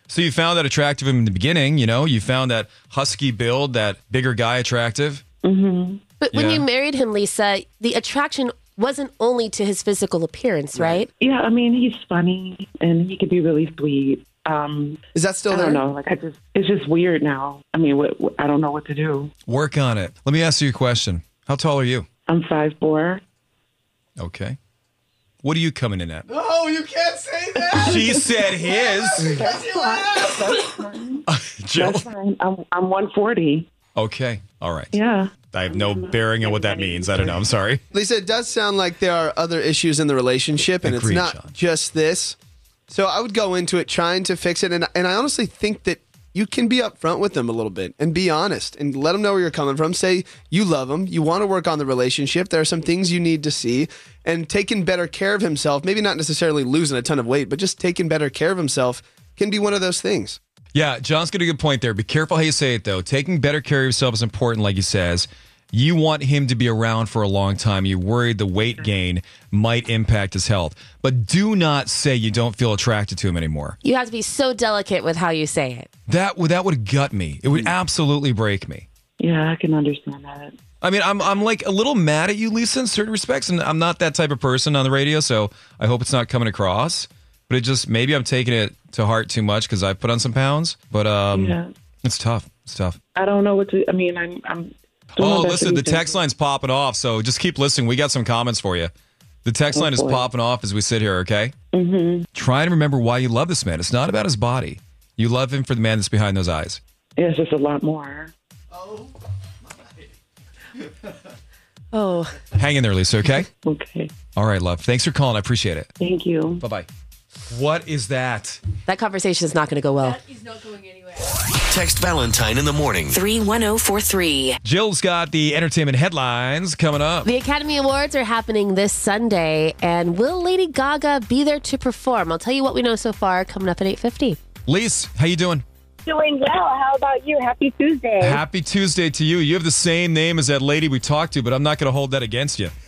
So you found that attractive in the beginning, you found that husky build, that bigger guy attractive. Mm-hmm. But when you married him, Lisa, the attraction wasn't only to his physical appearance, right? Yeah, I mean, he's funny and he could be really sweet. Is that still there? I don't know. It's just weird now. I mean, I don't know what to do. Work on it. Let me ask you a question. How tall are you? I'm 5'4". Okay. What are you coming in at? No, you can't say that. She said his. That's fine. Jill. That's fine. I'm 140. Okay. All right. Yeah. I have no bearing on what that means. I don't know. I'm sorry. Lisa, it does sound like there are other issues in the relationship, and Agreed, it's not just this. So I would go into it trying to fix it, and I honestly think that you can be upfront with them a little bit and be honest and let them know where you're coming from. Say you love him, you want to work on the relationship. There are some things you need to see, and taking better care of himself, maybe not necessarily losing a ton of weight, but just taking better care of himself can be one of those things. Yeah, John's got a good point there. Be careful how you say it, though. Taking better care of yourself is important, like he says. You want him to be around for a long time. You're worried the weight gain might impact his health. But do not say you don't feel attracted to him anymore. You have to be so delicate with how you say it. That would gut me. It would absolutely break me. Yeah, I can understand that. I mean, I'm like a little mad at you, Lisa, in certain respects. And I'm not that type of person on the radio, so I hope it's not coming across. But it just, maybe I'm taking it to heart too much because I've put on some pounds. But it's tough. It's tough. I don't know what to, I mean, I'm Oh, listen, the text line's popping off, so just keep listening. We got some comments for you. The text line is popping off as we sit here, okay? Mm-hmm. Try to remember why you love this man. It's not about his body. You love him for the man that's behind those eyes. Yeah, it's just a lot more. Oh. Hang in there, Lisa, okay? Okay. All right, love. Thanks for calling. I appreciate it. Thank you. Bye-bye. What is that? That conversation is not going to go well. That is not going anywhere. Text Valentine in the morning. 31043. Jill's got the entertainment headlines coming up. The Academy Awards are happening this Sunday, and will Lady Gaga be there to perform? I'll tell you what we know so far coming up at 8:50. Lise, how you doing? Doing well. How about you? Happy Tuesday. Happy Tuesday to you. You have the same name as that lady we talked to, but I'm not going to hold that against you.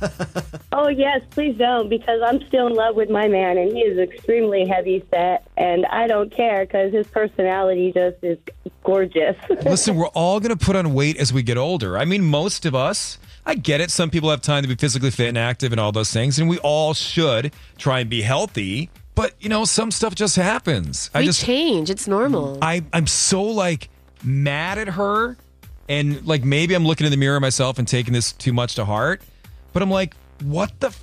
Oh, yes, please don't, because I'm still in love with my man, and he is extremely heavy set, and I don't care because his personality just is gorgeous. Listen, we're all going to put on weight as we get older. I mean, most of us, I get it. Some people have time to be physically fit and active and all those things, and we all should try and be healthy. But, some stuff just happens. We change. It's normal. I'm so, mad at her. And, maybe I'm looking in the mirror myself and taking this too much to heart. But I'm like, what the,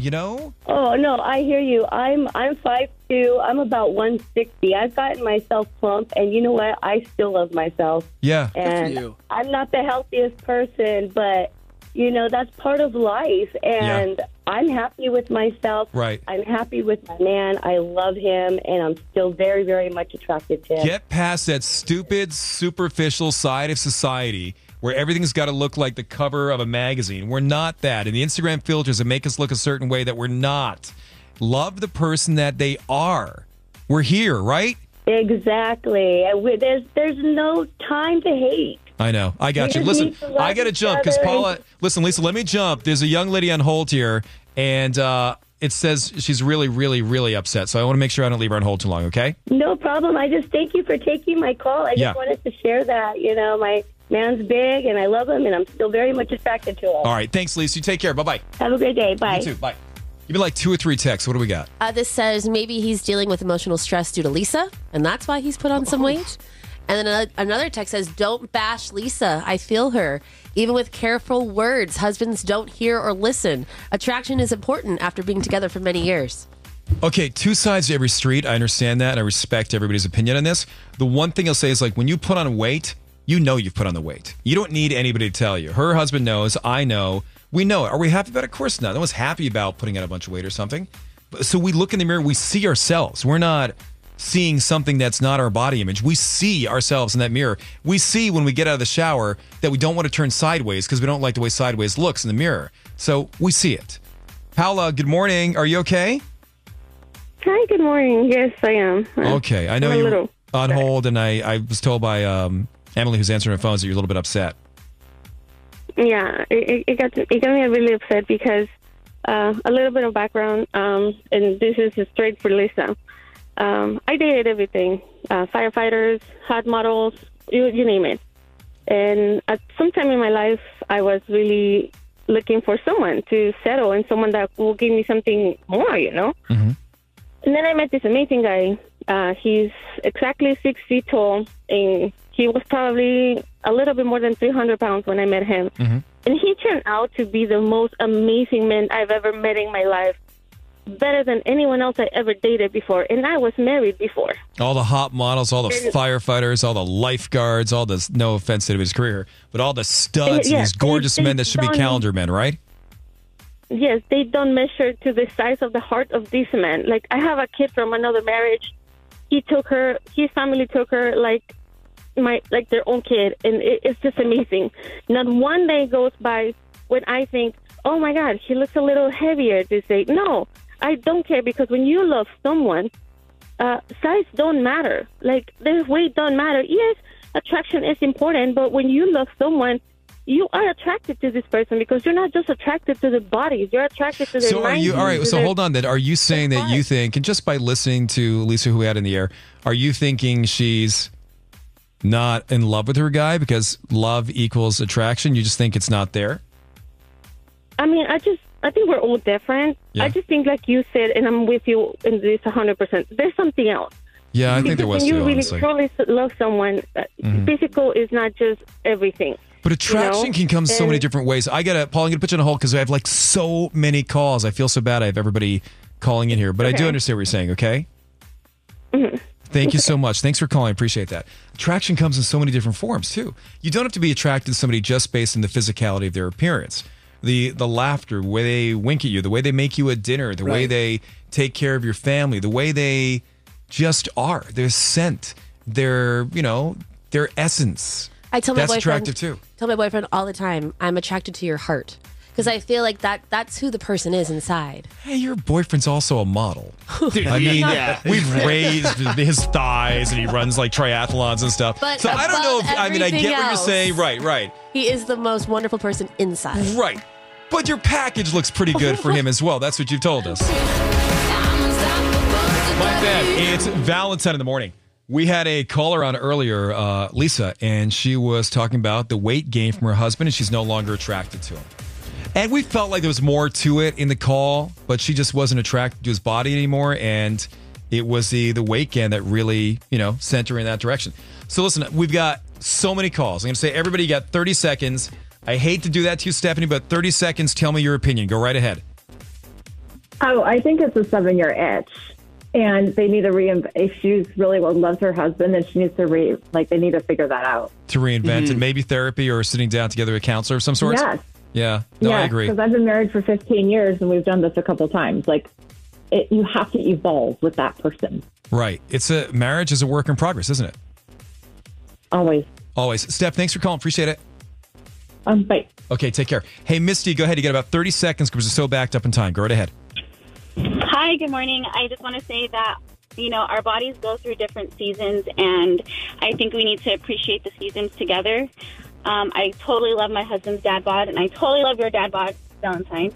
Oh, no, I hear you. I'm 5'2". I'm about 160. I've gotten myself plump. And you know what? I still love myself. Yeah. And Good for you. I'm not the healthiest person, but, that's part of life. And I'm happy with myself. Right. I'm happy with my man. I love him, and I'm still very, very much attracted to him. Get past that stupid, superficial side of society where everything's got to look like the cover of a magazine. We're not that. And the Instagram filters that make us look a certain way that we're not. Love the person that they are. We're here, right? Exactly. There's no time to hate. I know. I got you. Listen, I got to jump because Paula, listen, Lisa, let me jump. There's a young lady on hold here, and it says she's really, really, really upset. So I want to make sure I don't leave her on hold too long, okay? No problem. I just thank you for taking my call. I just wanted to share that. My man's big, and I love him, and I'm still very much attracted to him. All right. Thanks, Lisa. You take care. Bye-bye. Have a great day. Bye. You too. Bye. You've been 2 or 3 texts. What do we got? This says maybe he's dealing with emotional stress due to Lisa, and that's why he's put on some weight. And then another text says, don't bash Lisa. I feel her. Even with careful words, husbands don't hear or listen. Attraction is important after being together for many years. Okay, 2 sides to every street. I understand that, and I respect everybody's opinion on this. The one thing I'll say is, when you put on weight, you know you've put on the weight. You don't need anybody to tell you. Her husband knows. I know. We know it. Are we happy about it? Of course not. No one's happy about putting on a bunch of weight or something. So we look in the mirror, we see ourselves. We're not seeing something that's not our body image. We see ourselves in that mirror. We see when we get out of the shower that we don't want to turn sideways because we don't like the way sideways looks in the mirror. So we see it. Paula, good morning. Are you okay? Hi, good morning. Yes, I am. Okay. I know I'm you're on hold, and I was told by Emily, who's answering her phone, that you're a little bit upset. Yeah, it got me really upset because a little bit of background, and this is straight for Lisa. I dated everything, firefighters, hot models, you name it. And at some time in my life, I was really looking for someone to settle and someone that will give me something more, you know? Mm-hmm. And then I met this amazing guy. He's exactly 6 feet tall, and he was probably a little bit more than 300 pounds when I met him. Mm-hmm. And he turned out to be the most amazing man I've ever met in my life. Better than anyone else I ever dated before. And I was married before. All the hot models, all the firefighters, all the lifeguards, all the, no offense to his career, but all the studs and these gorgeous men that should be calendar men, right? Yes, they don't measure to the size of the heart of this man. Like, I have a kid from another marriage. His family took her like their own kid, and it's just amazing. Not one day goes by when I think, oh my God, he looks a little heavier. They say, no, I don't care, because when you love someone, size don't matter. Like, their weight don't matter. Yes, attraction is important, but when you love someone, you are attracted to this person because you're not just attracted to the bodies. You're attracted to their minds. All right, so hold on then. Are you saying that you think, and just by listening to Lisa, who we had in the air, are you thinking she's not in love with her guy because love equals attraction? You just think it's not there? I mean, I think we're all different. Yeah. I just think, like you said, and I'm with you in this 100%, there's something else. Yeah, I think there was too, honestly. When you really truly love someone, physical is not just everything. But attraction can come so many different ways. Paul, I'm going to put you on a hold because I have like so many calls. I feel so bad I have everybody calling in here. But I do understand what you're saying, okay? Mm-hmm. Thank you so much. Thanks for calling. I appreciate that. Attraction comes in so many different forms, too. You don't have to be attracted to somebody just based on the physicality of their appearance. The laughter, the way they wink at you, the way they make you a dinner, the way they take care of your family, the way they just are, their scent, their essence. I tell my That's boyfriend, attractive too. Tell my boyfriend all the time, I'm attracted to your heart. Because I feel like that's who the person is inside. Hey, your boyfriend's also a model. I mean, we've raised his thighs and he runs like triathlons and stuff. But so I don't know if, I get what you're else, saying. Right. He is the most wonderful person inside. Right. But your package looks pretty good for him as well. That's what you've told us. My bad. It's Valentine in the morning. We had a caller on earlier, Lisa, and she was talking about the weight gain from her husband, and she's no longer attracted to him. And we felt like there was more to it in the call, but she just wasn't attracted to his body anymore, and it was the weight gain that really, sent her in that direction. So listen, we've got so many calls. I'm going to say, everybody, you got 30 seconds. I hate to do that to you, Stephanie, but 30 seconds, tell me your opinion. Go right ahead. Oh, I think it's a 7-year itch. And they need to if she really loves her husband, then she needs to they need to figure that out. To reinvent and maybe therapy or sitting down together with a counselor of some sort? Yes. Yeah. No, yes, I agree. Because I've been married for 15 years and we've done this a couple of times. You have to evolve with that person. Right. Marriage is a work in progress, isn't it? Always. Steph, thanks for calling. Appreciate it. Bye. Okay, take care. Hey, Misty, go ahead. You got about 30 seconds because we're so backed up in time. Go right ahead. Hi, good morning. I just want to say that, our bodies go through different seasons, and I think we need to appreciate the seasons together. I totally love my husband's dad bod, and I totally love your dad bod, Valentine.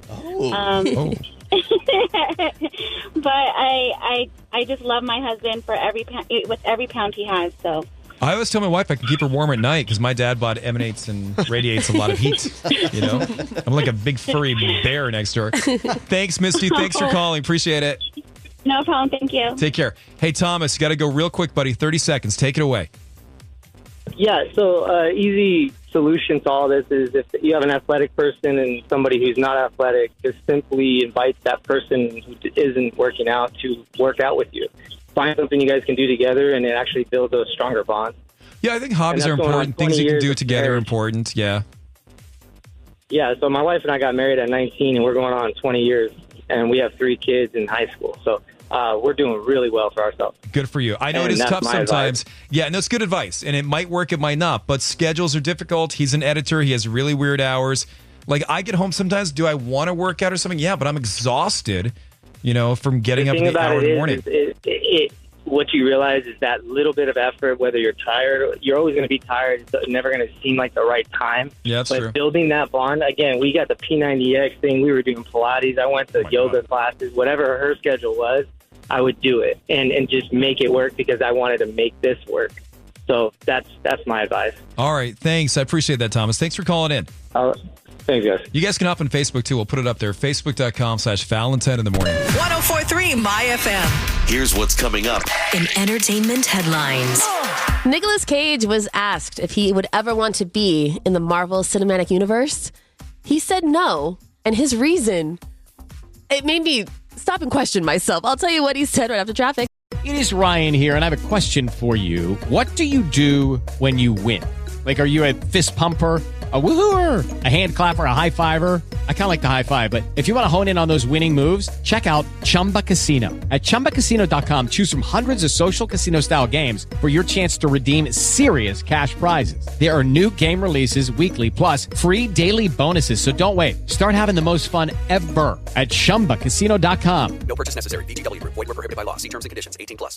But I just love my husband with every pound he has, so... I always tell my wife I can keep her warm at night because my dad bod emanates and radiates a lot of heat. I'm like a big furry bear next door. Thanks, Misty. Thanks for calling. Appreciate it. No problem. Thank you. Take care. Hey, Thomas, you got to go real quick, buddy. 30 seconds. Take it away. Yeah, so easy solution to all this is if you have an athletic person and somebody who's not athletic, just simply invite that person who isn't working out to work out with you. Find something you guys can do together, and it actually builds a stronger bond. Yeah, I think hobbies are important. Things you can do together are important. Yeah. Yeah, so my wife and I got married at 19, and we're going on 20 years, and we have 3 kids in high school. So we're doing really well for ourselves. Good for you. I know it is tough sometimes. Advice. Yeah, and that's good advice. And it might work, it might not. But schedules are difficult. He's an editor. He has really weird hours. Like, I get home sometimes. Do I want to work out or something? Yeah, but I'm exhausted. From getting up at the hour in the morning. What you realize is that little bit of effort, whether you're tired, you're always going to be tired. It's never going to seem like the right time. Yeah, that's true. Building that bond, again, we got the P90X thing. We were doing Pilates. I went to yoga classes, whatever her schedule was. I would do it and just make it work because I wanted to make this work. So that's my advice. All right. Thanks. I appreciate that, Thomas. Thanks for calling in. Thanks, guys. You guys can hop on Facebook, too. We'll put it up there. Facebook.com/Valentine in the morning. 104.3 My FM. Here's what's coming up in entertainment headlines. Nicolas Cage was asked if he would ever want to be in the Marvel Cinematic Universe. He said no. And his reason, it made me stop and question myself. I'll tell you what he said right after traffic. It is Ryan here, and I have a question for you. What do you do when you win? Like, are you a fist pumper, a woohooer, a hand clapper, a high fiver? I kind of like the high five, but if you want to hone in on those winning moves, check out Chumba Casino. At ChumbaCasino.com, choose from hundreds of social casino-style games for your chance to redeem serious cash prizes. There are new game releases weekly, plus free daily bonuses. So don't wait. Start having the most fun ever at ChumbaCasino.com. No purchase necessary. VGW. Void where prohibited by law. See terms and conditions. 18+.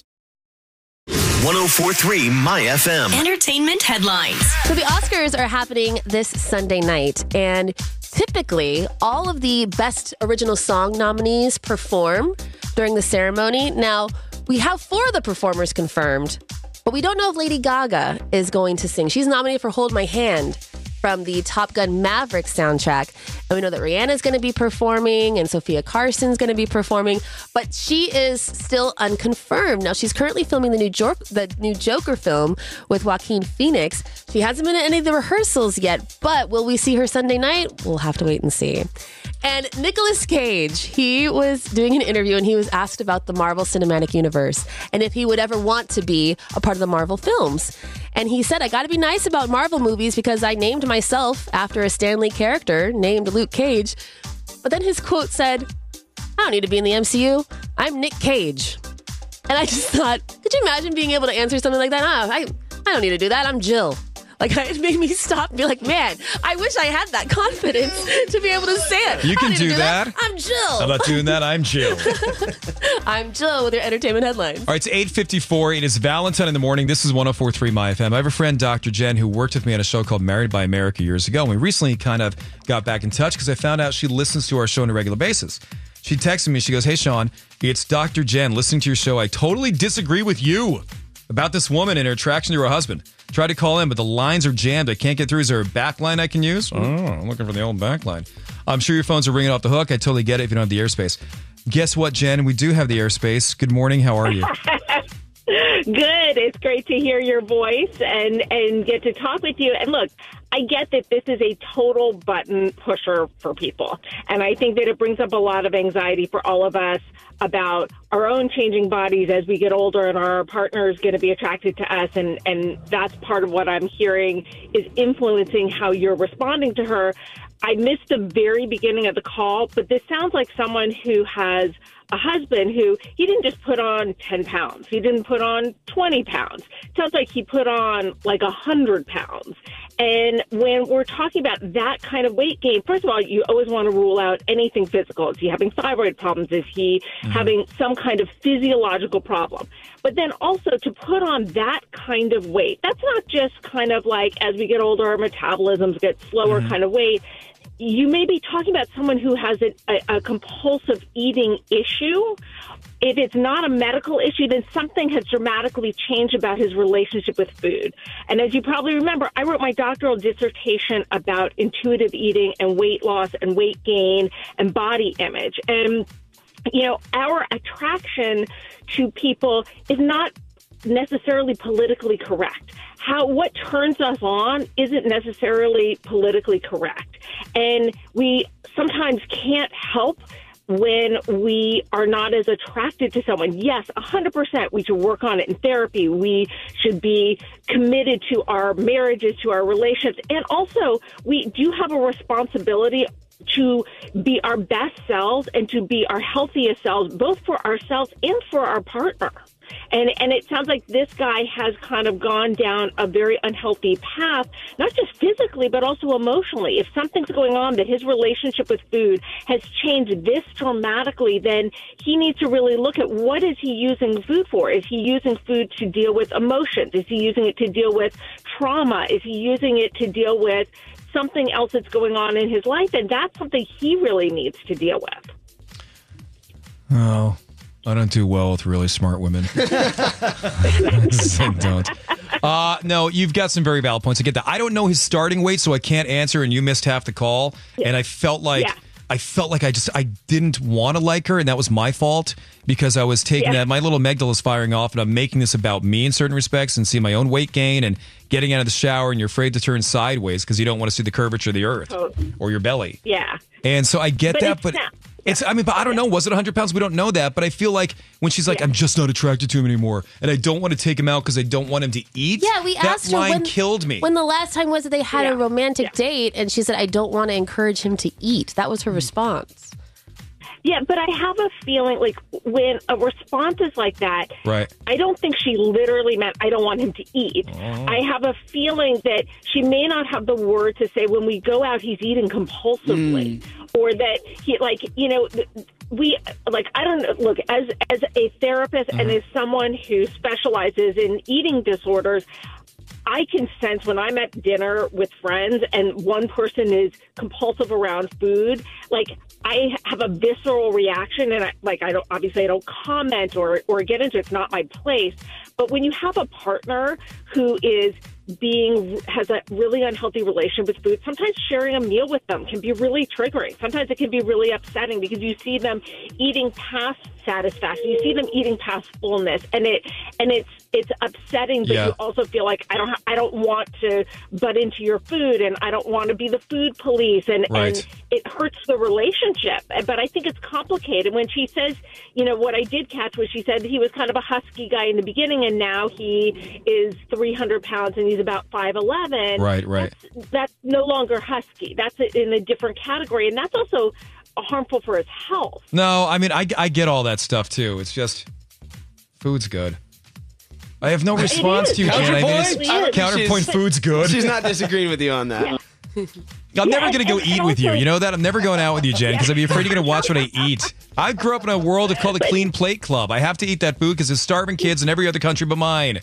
104.3 My FM. Entertainment headlines. So the Oscars are happening this Sunday night, and typically all of the Best Original Song nominees perform during the ceremony. Now, we have 4 of the performers confirmed, but we don't know if Lady Gaga is going to sing. She's nominated for Hold My Hand from the Top Gun Maverick soundtrack. And we know that Rihanna's going to be performing and Sophia Carson's going to be performing, but she is still unconfirmed. Now, she's currently filming the new Joker film with Joaquin Phoenix. She hasn't been at any of the rehearsals yet, but will we see her Sunday night? We'll have to wait and see. And Nicolas Cage, he was doing an interview and he was asked about the Marvel Cinematic Universe and if he would ever want to be a part of the Marvel films. And he said, I got to be nice about Marvel movies because I named myself after a Stan Lee character named Luke Cage. But then his quote said, I don't need to be in the MCU. I'm Nick Cage. And I just thought, could you imagine being able to answer something like that? I don't need to do that. I'm Jill. Like, it made me stop and be like, man, I wish I had that confidence to be able to say it. You can do that. I'm Jill. How about doing that? I'm Jill. I'm Jill with your entertainment headlines. All right, it's 8:54. It is Valentine in the morning. This is 104.3 My FM. I have a friend, Dr. Jen, who worked with me on a show called Married by America years ago. And we recently kind of got back in touch because I found out she listens to our show on a regular basis. She texted me. She goes, hey, Sean, it's Dr. Jen listening to your show. I totally disagree with you about this woman and her attraction to her husband. Tried to call in, but the lines are jammed. I can't get through. Is there a back line I can use? Oh, I'm looking for the old back line. I'm sure your phones are ringing off the hook. I totally get it if you don't have the airspace. Guess what, Jen? We do have the airspace. Good morning. How are you? Good. It's great to hear your voice and get to talk with you. And look, I get that this is a total button pusher for people. And I think that it brings up a lot of anxiety for all of us about our own changing bodies as we get older and our partner is going to be attracted to us. And that's part of what I'm hearing is influencing how you're responding to her. I missed the very beginning of the call, but this sounds like someone who has a husband who he didn't just put on 10 pounds. He didn't put on 20 pounds. It sounds like he put on like 100 pounds. And when we're talking about that kind of weight gain, first of all, you always want to rule out anything physical. Is he having thyroid problems? Is he having some kind of physiological problem? But then also to put on that kind of weight, that's not just kind of like as we get older, our metabolisms get slower kind of weight. You may be talking about someone who has a compulsive eating issue. If it's not a medical issue, then something has dramatically changed about his relationship with food. And as you probably remember, I wrote my doctoral dissertation about intuitive eating and weight loss and weight gain and body image. And, you know, our attraction to people is not necessarily politically correct. What turns us on isn't necessarily politically correct. And we sometimes can't help when we are not as attracted to someone. Yes, 100%, we should work on it in therapy. We should be committed to our marriages, to our relationships. And also, we do have a responsibility to be our best selves and to be our healthiest selves, both for ourselves and for our partner. And it sounds like this guy has kind of gone down a very unhealthy path, not just physically, but also emotionally. If something's going on that his relationship with food has changed this dramatically, then he needs to really look at what is he using food for? Is he using food to deal with emotions? Is he using it to deal with trauma? Is he using it to deal with something else that's going on in his life? And that's something he really needs to deal with. Oh. I don't do well with really smart women. I don't. No, you've got some very valid points. I get that. I don't know his starting weight, so I can't answer, and you missed half the call. Yeah. And I felt like I didn't want to like her, and that was my fault because I was taking that. My little amygdala is firing off, and I'm making this about me in certain respects and seeing my own weight gain and getting out of the shower, and you're afraid to turn sideways because you don't want to see the curvature of the earth or your belly. Yeah. And so I get that, but but I don't know. Was it 100 pounds? We don't know that. But I feel like when she's like, I'm just not attracted to him anymore, and I don't want to take him out because I don't want him to eat. Yeah, we asked her when killed me. When the last time was that they had a romantic date, and she said, I don't want to encourage him to eat. That was her response. Yeah, but I have a feeling like when a response is like that, right. I don't think she literally meant, I don't want him to eat. Oh. I have a feeling that she may not have the word to say when we go out, he's eating compulsively. Or that he, like, you know, we, like, I don't know, look, as a therapist and as someone who specializes in eating disorders, I can sense when I'm at dinner with friends and one person is compulsive around food, like I have a visceral reaction and I don't comment or get into it. It's not my place. But when you have a partner who has a really unhealthy relationship with food, sometimes sharing a meal with them can be really triggering. Sometimes it can be really upsetting because you see them eating past satisfaction. You see them eating past fullness, and it's upsetting. But you also feel like I don't want to butt into your food, and I don't want to be the food police, and it hurts the relationship. But I think it's complicated. When she says, you know, what I did catch was she said he was kind of a husky guy in the beginning, and now he is 300 pounds and he's about 5'11". Right. That's no longer husky. That's in a different category, and that's also harmful for his health. No, I mean, I get all that stuff too. It's just food's good. I have no response to you, Jen. I mean, counterpoint, food's good. She's not disagreeing with you on that. I'm never going to go eat with you. You know that? I'm never going out with you, Jen, because I'd be afraid you're going to watch what I eat. I grew up in a world called the Clean Plate Club. I have to eat that food because there's starving kids in every other country but mine.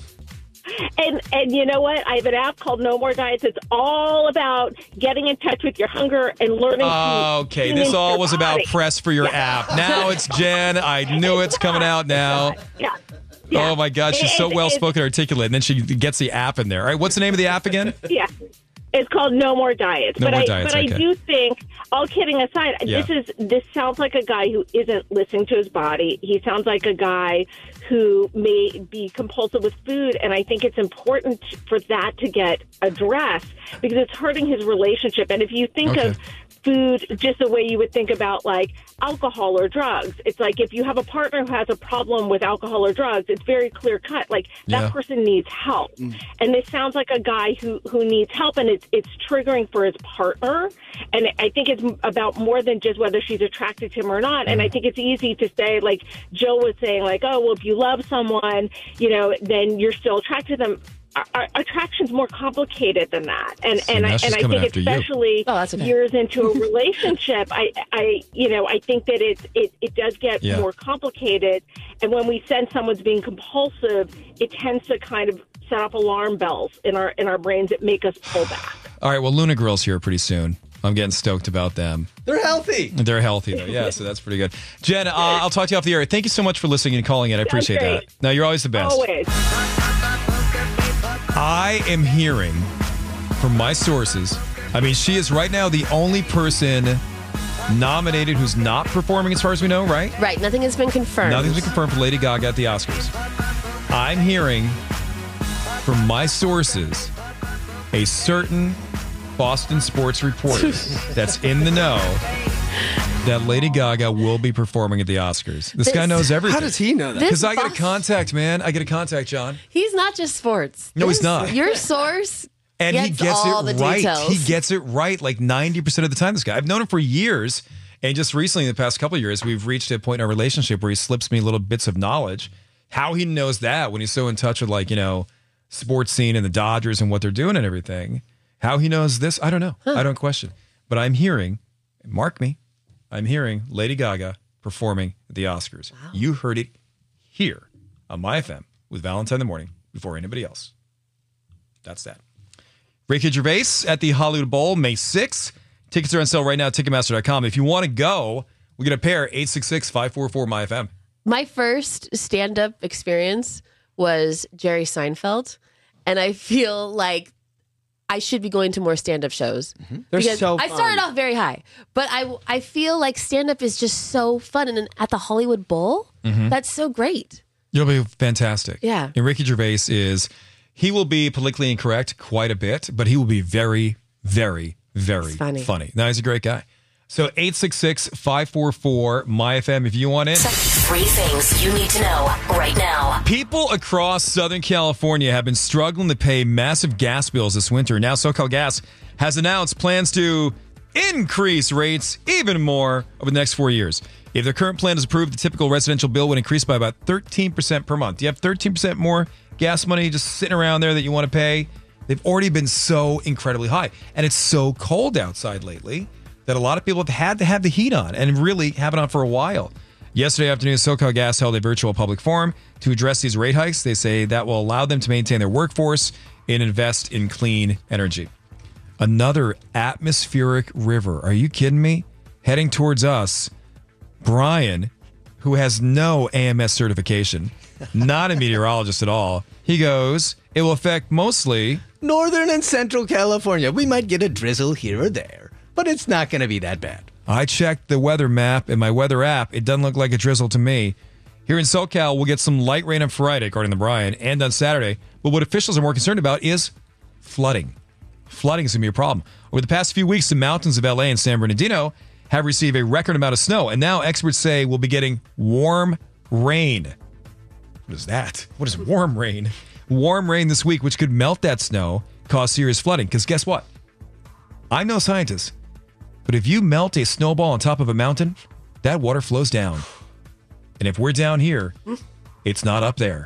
And you know what? I have an app called No More Diets. It's all about getting in touch with your hunger and learning. Okay, this all was about press for your app. Now it's Jen. I knew it's coming out now. Yeah. Oh my God, she's so well spoken, articulate, and then she gets the app in there. All right, what's the name of the app again? Yeah. It's called No More Diets. But I do think, all kidding aside, this sounds like a guy who isn't listening to his body. He sounds like a guy who may be compulsive with food, and I think it's important for that to get addressed because it's hurting his relationship. And if you think of food just the way you would think about like alcohol or drugs. It's like if you have a partner who has a problem with alcohol or drugs, it's very clear cut. Like that person needs help. And this sounds like a guy who needs help, and it's triggering for his partner. And I think it's about more than just whether she's attracted to him or not. And I think it's easy to say, like Jill was saying, like, oh, well, if you love someone, you know, then you're still attracted to them. Attraction's more complicated than that, and I think especially years into a relationship, I think that it does get more complicated. And when we sense someone's being compulsive, it tends to kind of set off alarm bells in our brains that make us pull back. All right, well, Luna Grill's here pretty soon. I'm getting stoked about them. They're healthy. They're healthy, though. Yeah, so that's pretty good. Jen, I'll talk to you off the air. Thank you so much for listening and calling in. I appreciate that. No, you're always the best. Always. I am hearing from my sources, I mean, she is right now the only person nominated who's not performing as far as we know, right? Right. Nothing has been confirmed. Nothing's been confirmed for Lady Gaga at the Oscars. I'm hearing from my sources a certain Boston sports reporter that's in the know that Lady Gaga will be performing at the Oscars. This guy knows everything. How does he know that? Because I get a contact, man. I get a contact, John. He's not just sports. No, he's not. Your source and gets he gets all it the right. details. He gets it right like 90% of the time, this guy. I've known him for years. And just recently, in the past couple of years, we've reached a point in our relationship where he slips me little bits of knowledge. How he knows that when he's so in touch with, like, you know, sports scene and the Dodgers and what they're doing and everything. How he knows this, I don't know. I don't question. But I'm hearing, mark me, I'm hearing Lady Gaga performing at the Oscars. Wow. You heard it here on My FM with Valentine in the Morning before anybody else. That's that. Ricky Gervais at the Hollywood Bowl, May 6th. Tickets are on sale right now at Ticketmaster.com. If you want to go, we get a pair, 866-544-MyFM. My first stand-up experience was Jerry Seinfeld, and I feel like I should be going to more stand-up shows. They're Because so I fun. started off very high, but I feel like stand-up is just so fun. And at the Hollywood Bowl, that's so great. You'll be fantastic. Yeah. And Ricky Gervais he will be politically incorrect quite a bit, but he will be very, very, very funny. No, he's a great guy. So 866-544-MyFM if you want in. 3 things you need to know right now. People across Southern California have been struggling to pay massive gas bills this winter. Now, SoCal Gas has announced plans to increase rates even more over the next 4 years. If their current plan is approved, the typical residential bill would increase by about 13% per month. Do you have 13% more gas money just sitting around there that you want to pay? They've already been so incredibly high. And it's so cold outside lately that a lot of people have had to have the heat on and really have it on for a while. Yesterday afternoon, SoCal Gas held a virtual public forum to address these rate hikes. They say that will allow them to maintain their workforce and invest in clean energy. Another atmospheric river. Are you kidding me? Heading towards us. Brian, who has no AMS certification, not a meteorologist at all, he goes, it will affect mostly Northern and Central California. We might get a drizzle here or there, but it's not going to be that bad. I checked the weather map in my weather app. It doesn't look like a drizzle to me. Here in SoCal, we'll get some light rain on Friday, according to Brian, and on Saturday. But what officials are more concerned about is flooding. Flooding is going to be a problem. Over the past few weeks, the mountains of LA and San Bernardino have received a record amount of snow. And now experts say we'll be getting warm rain. What is that? What is warm rain? Warm rain this week, which could melt that snow, cause serious flooding. Because guess what? I'm no scientist, but if you melt a snowball on top of a mountain, that water flows down. And if we're down here, it's not up there.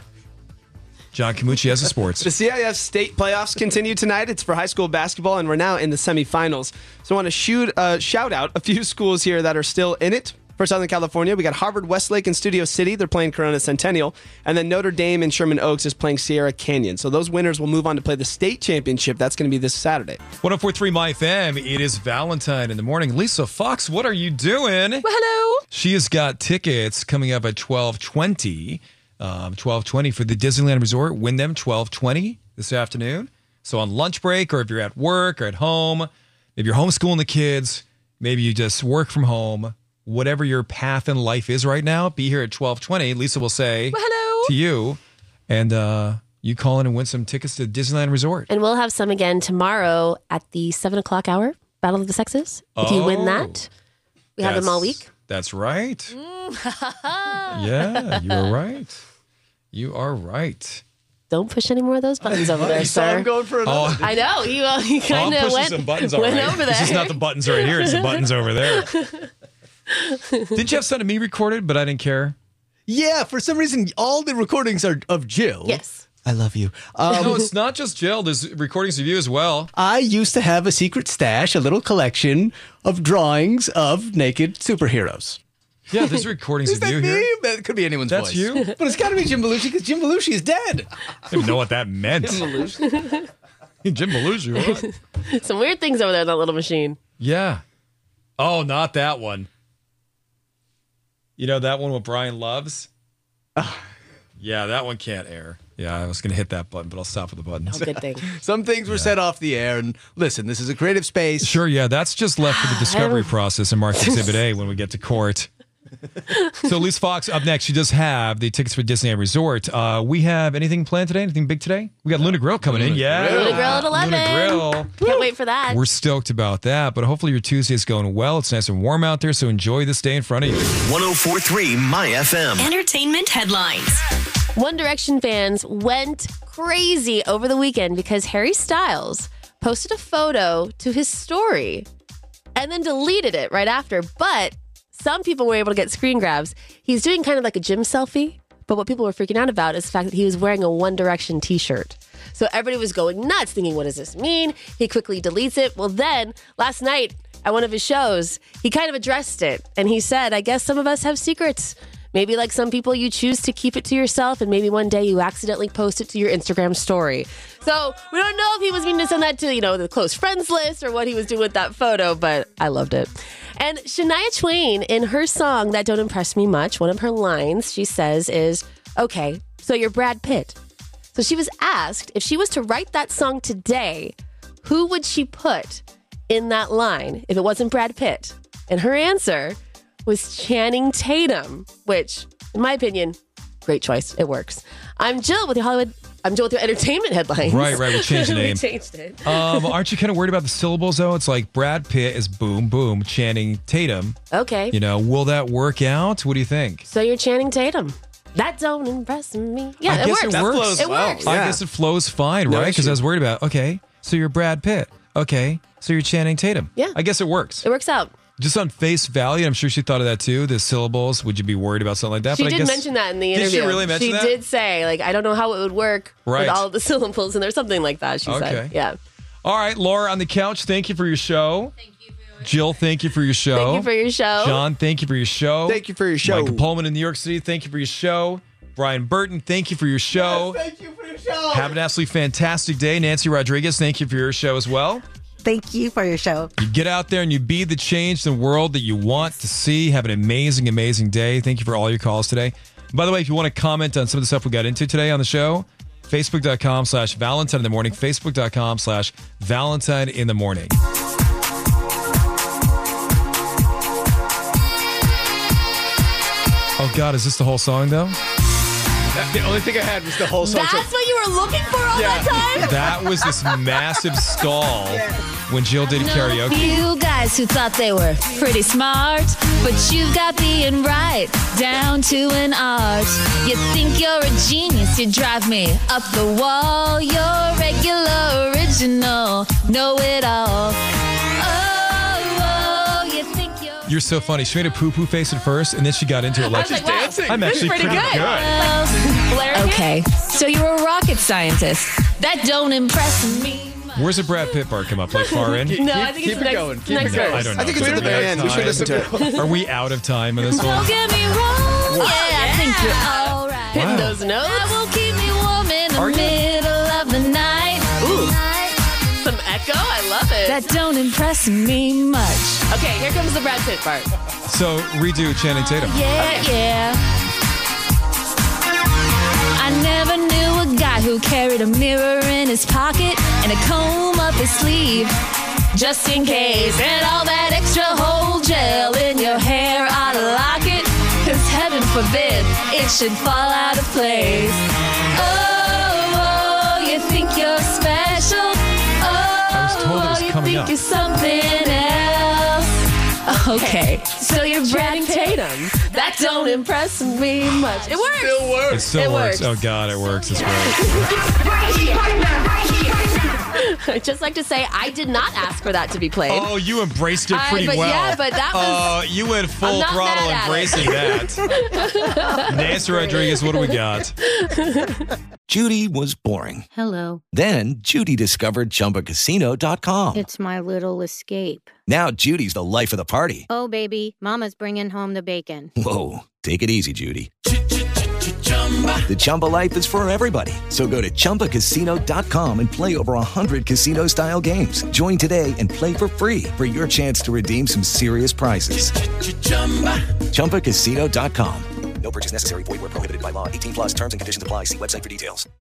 John Camucci has the sports. The CIF state playoffs continue tonight. It's for high school basketball, and we're now in the semifinals. So I want to shout out a few schools here that are still in it. For Southern California, we got Harvard Westlake and Studio City. They're playing Corona Centennial. And then Notre Dame and Sherman Oaks is playing Sierra Canyon. So those winners will move on to play the state championship. That's going to be this Saturday. 104.3 MyFM. It is Valentine in the morning. Lisa Fox, what are you doing? Well, hello. She has got tickets coming up at 12:20. 12:20 for the Disneyland Resort. Win them 12:20 this afternoon. So on lunch break, or if you're at work or at home, if you're homeschooling the kids, maybe you just work from home. Whatever your path in life is right now, be here at 12:20. Lisa will say to you, and you call in and win some tickets to Disneyland Resort. And we'll have some again tomorrow at the 7 o'clock hour, Battle of the Sexes. If you win that, we have them all week. That's right. Yeah, you are right. You are right. Don't push any more of those buttons over there, sir. I'm going for another. I know. You kind of went, some buttons went right. over there. It's just not the buttons right here. It's the buttons over there. Didn't you have something to me recorded, but I didn't care? Yeah, for some reason, all the recordings are of Jill. Yes. I love you. No, it's not just Jill. There's recordings of you as well. I used to have a secret stash, a little collection of drawings of naked superheroes. Yeah, there's recordings Is of you that here. me? That could be anyone's That's voice. you. But it's got to be Jim Belushi because Jim Belushi is dead. I didn't know what that meant. Jim Belushi, what? Some weird things over there in that little machine. Yeah. Oh, not that one. You know that one what Brian loves? Yeah, that one can't air. Yeah, I was going to hit that button, but I'll stop with the buttons. Oh, good thing. Some things were set off the air. And listen, this is a creative space. Sure, yeah, that's just left for the discovery process in Mark's Exhibit A when we get to court. So Lisa Fox up next. She does have the tickets for Disneyland Resort. We have anything planned today? Anything big today? We got Luna Grill coming in. Yeah. Luna Grill at 11. Luna Grill. Can't wait for that. We're stoked about that, but hopefully your Tuesday's going well. It's nice and warm out there, so enjoy this day in front of you. 104.3 MyFM. Entertainment headlines. One Direction fans went crazy over the weekend because Harry Styles posted a photo to his story and then deleted it right after. But some people were able to get screen grabs. He's doing kind of like a gym selfie, but what people were freaking out about is the fact that he was wearing a One Direction t-shirt. So everybody was going nuts thinking, what does this mean? He quickly deletes it. Well, then last night at one of his shows, he kind of addressed it. And he said, I guess some of us have secrets. Maybe like some people, you choose to keep it to yourself, and maybe one day you accidentally post it to your Instagram story. So we don't know if he was meaning to send that to, the close friends list or what he was doing with that photo, but I loved it. And Shania Twain, in her song That Don't Impress Me Much, one of her lines she says is, okay, so you're Brad Pitt. So she was asked if she was to write that song today, who would she put in that line if it wasn't Brad Pitt? And her answer was Channing Tatum, which, in my opinion, great choice. It works. I'm Jill with your entertainment headlines. Right. We changed the name. We changed it. Aren't you kind of worried about the syllables, though? It's like Brad Pitt is boom, boom, Channing Tatum. Okay. Will that work out? What do you think? So you're Channing Tatum. That don't impress me. Yeah, I guess works. it works. It works. I guess it flows fine, right? Because I was worried about, okay, so you're Brad Pitt. Okay, so you're Channing Tatum. Yeah. I guess it works. It works out. Just on face value, I'm sure she thought of that too. The syllables, would you be worried about something like that? She did mention that in the interview. Did she really mention that? She did say, I don't know how it would work with all of the syllables, and there's something like that, she said. Yeah. All right, Laura on the couch, thank you for your show. Thank you for your Jill, thank you for your show. Thank you for your show. John, thank you for your show. Thank you for your show. Michael Pullman in New York City, thank you for your show. Brian Burton, thank you for your show. Yes, thank you for your show. Have an absolutely fantastic day. Nancy Rodriguez, thank you for your show as well. Thank you for your show. You get out there and you be the change in the world that you want to see. Have an amazing, amazing day. Thank you for all your calls today. By the way, if you want to comment on some of the stuff we got into today on the show, Facebook.com/Valentine in the morning. Facebook.com/Valentine in the morning. Oh, God, is this the whole song, though? The only thing I had was the whole song. That's what you were looking for all that time? That was this massive stall when Jill did karaoke. Few guys who thought they were pretty smart, but you've got being right down to an art. You think you're a genius, you drive me up the wall. You're regular, original, know-it-all. You're so funny. She made a poo-poo face at first, and then she got into it like, she's dancing. I'm actually pretty good. Okay, so you're a rocket scientist. That don't impress me. Where's the Brad Pitt part come up? Like far in? No, I think it's the next verse. I don't know. I think it's at the very end. You should listen to it. Are we out of time on this one? Don't get me wrong. Yeah, I think you're all right. Hitting those notes. That will keep me warm in the middle of the night. Ooh. Some echo. I love it. That don't impress me much. Okay, here comes the Brad Pitt part. So redo Channing Tatum. Yeah. I never knew a guy who carried a mirror in his pocket and a comb up his sleeve, just in case. And all that extra whole gel in your hair, I'd lock it, 'cause heaven forbid it should fall out of place. Oh, you think you're special? Oh, you think you're something else? Okay, so you're Brad Tatum. That don't impress me much. It works. Still works. It still works. Oh, God, it works. It's great. I'd just like to say I did not ask for that to be played. Oh, you embraced it pretty well. Yeah, but that was... you went full throttle embracing that. Nancy Rodriguez, what do we got? Judy was boring. Hello. Then Judy discovered ChumbaCasino.com. It's my little escape. Now Judy's the life of the party. Oh, baby, mama's bringing home the bacon. Whoa, take it easy, Judy. The Chumba life is for everybody. So go to ChumbaCasino.com and play over 100 casino-style games. Join today and play for free for your chance to redeem some serious prizes. ChumbaCasino.com. No purchase necessary. Void where prohibited by law. 18+ terms and conditions apply. See website for details.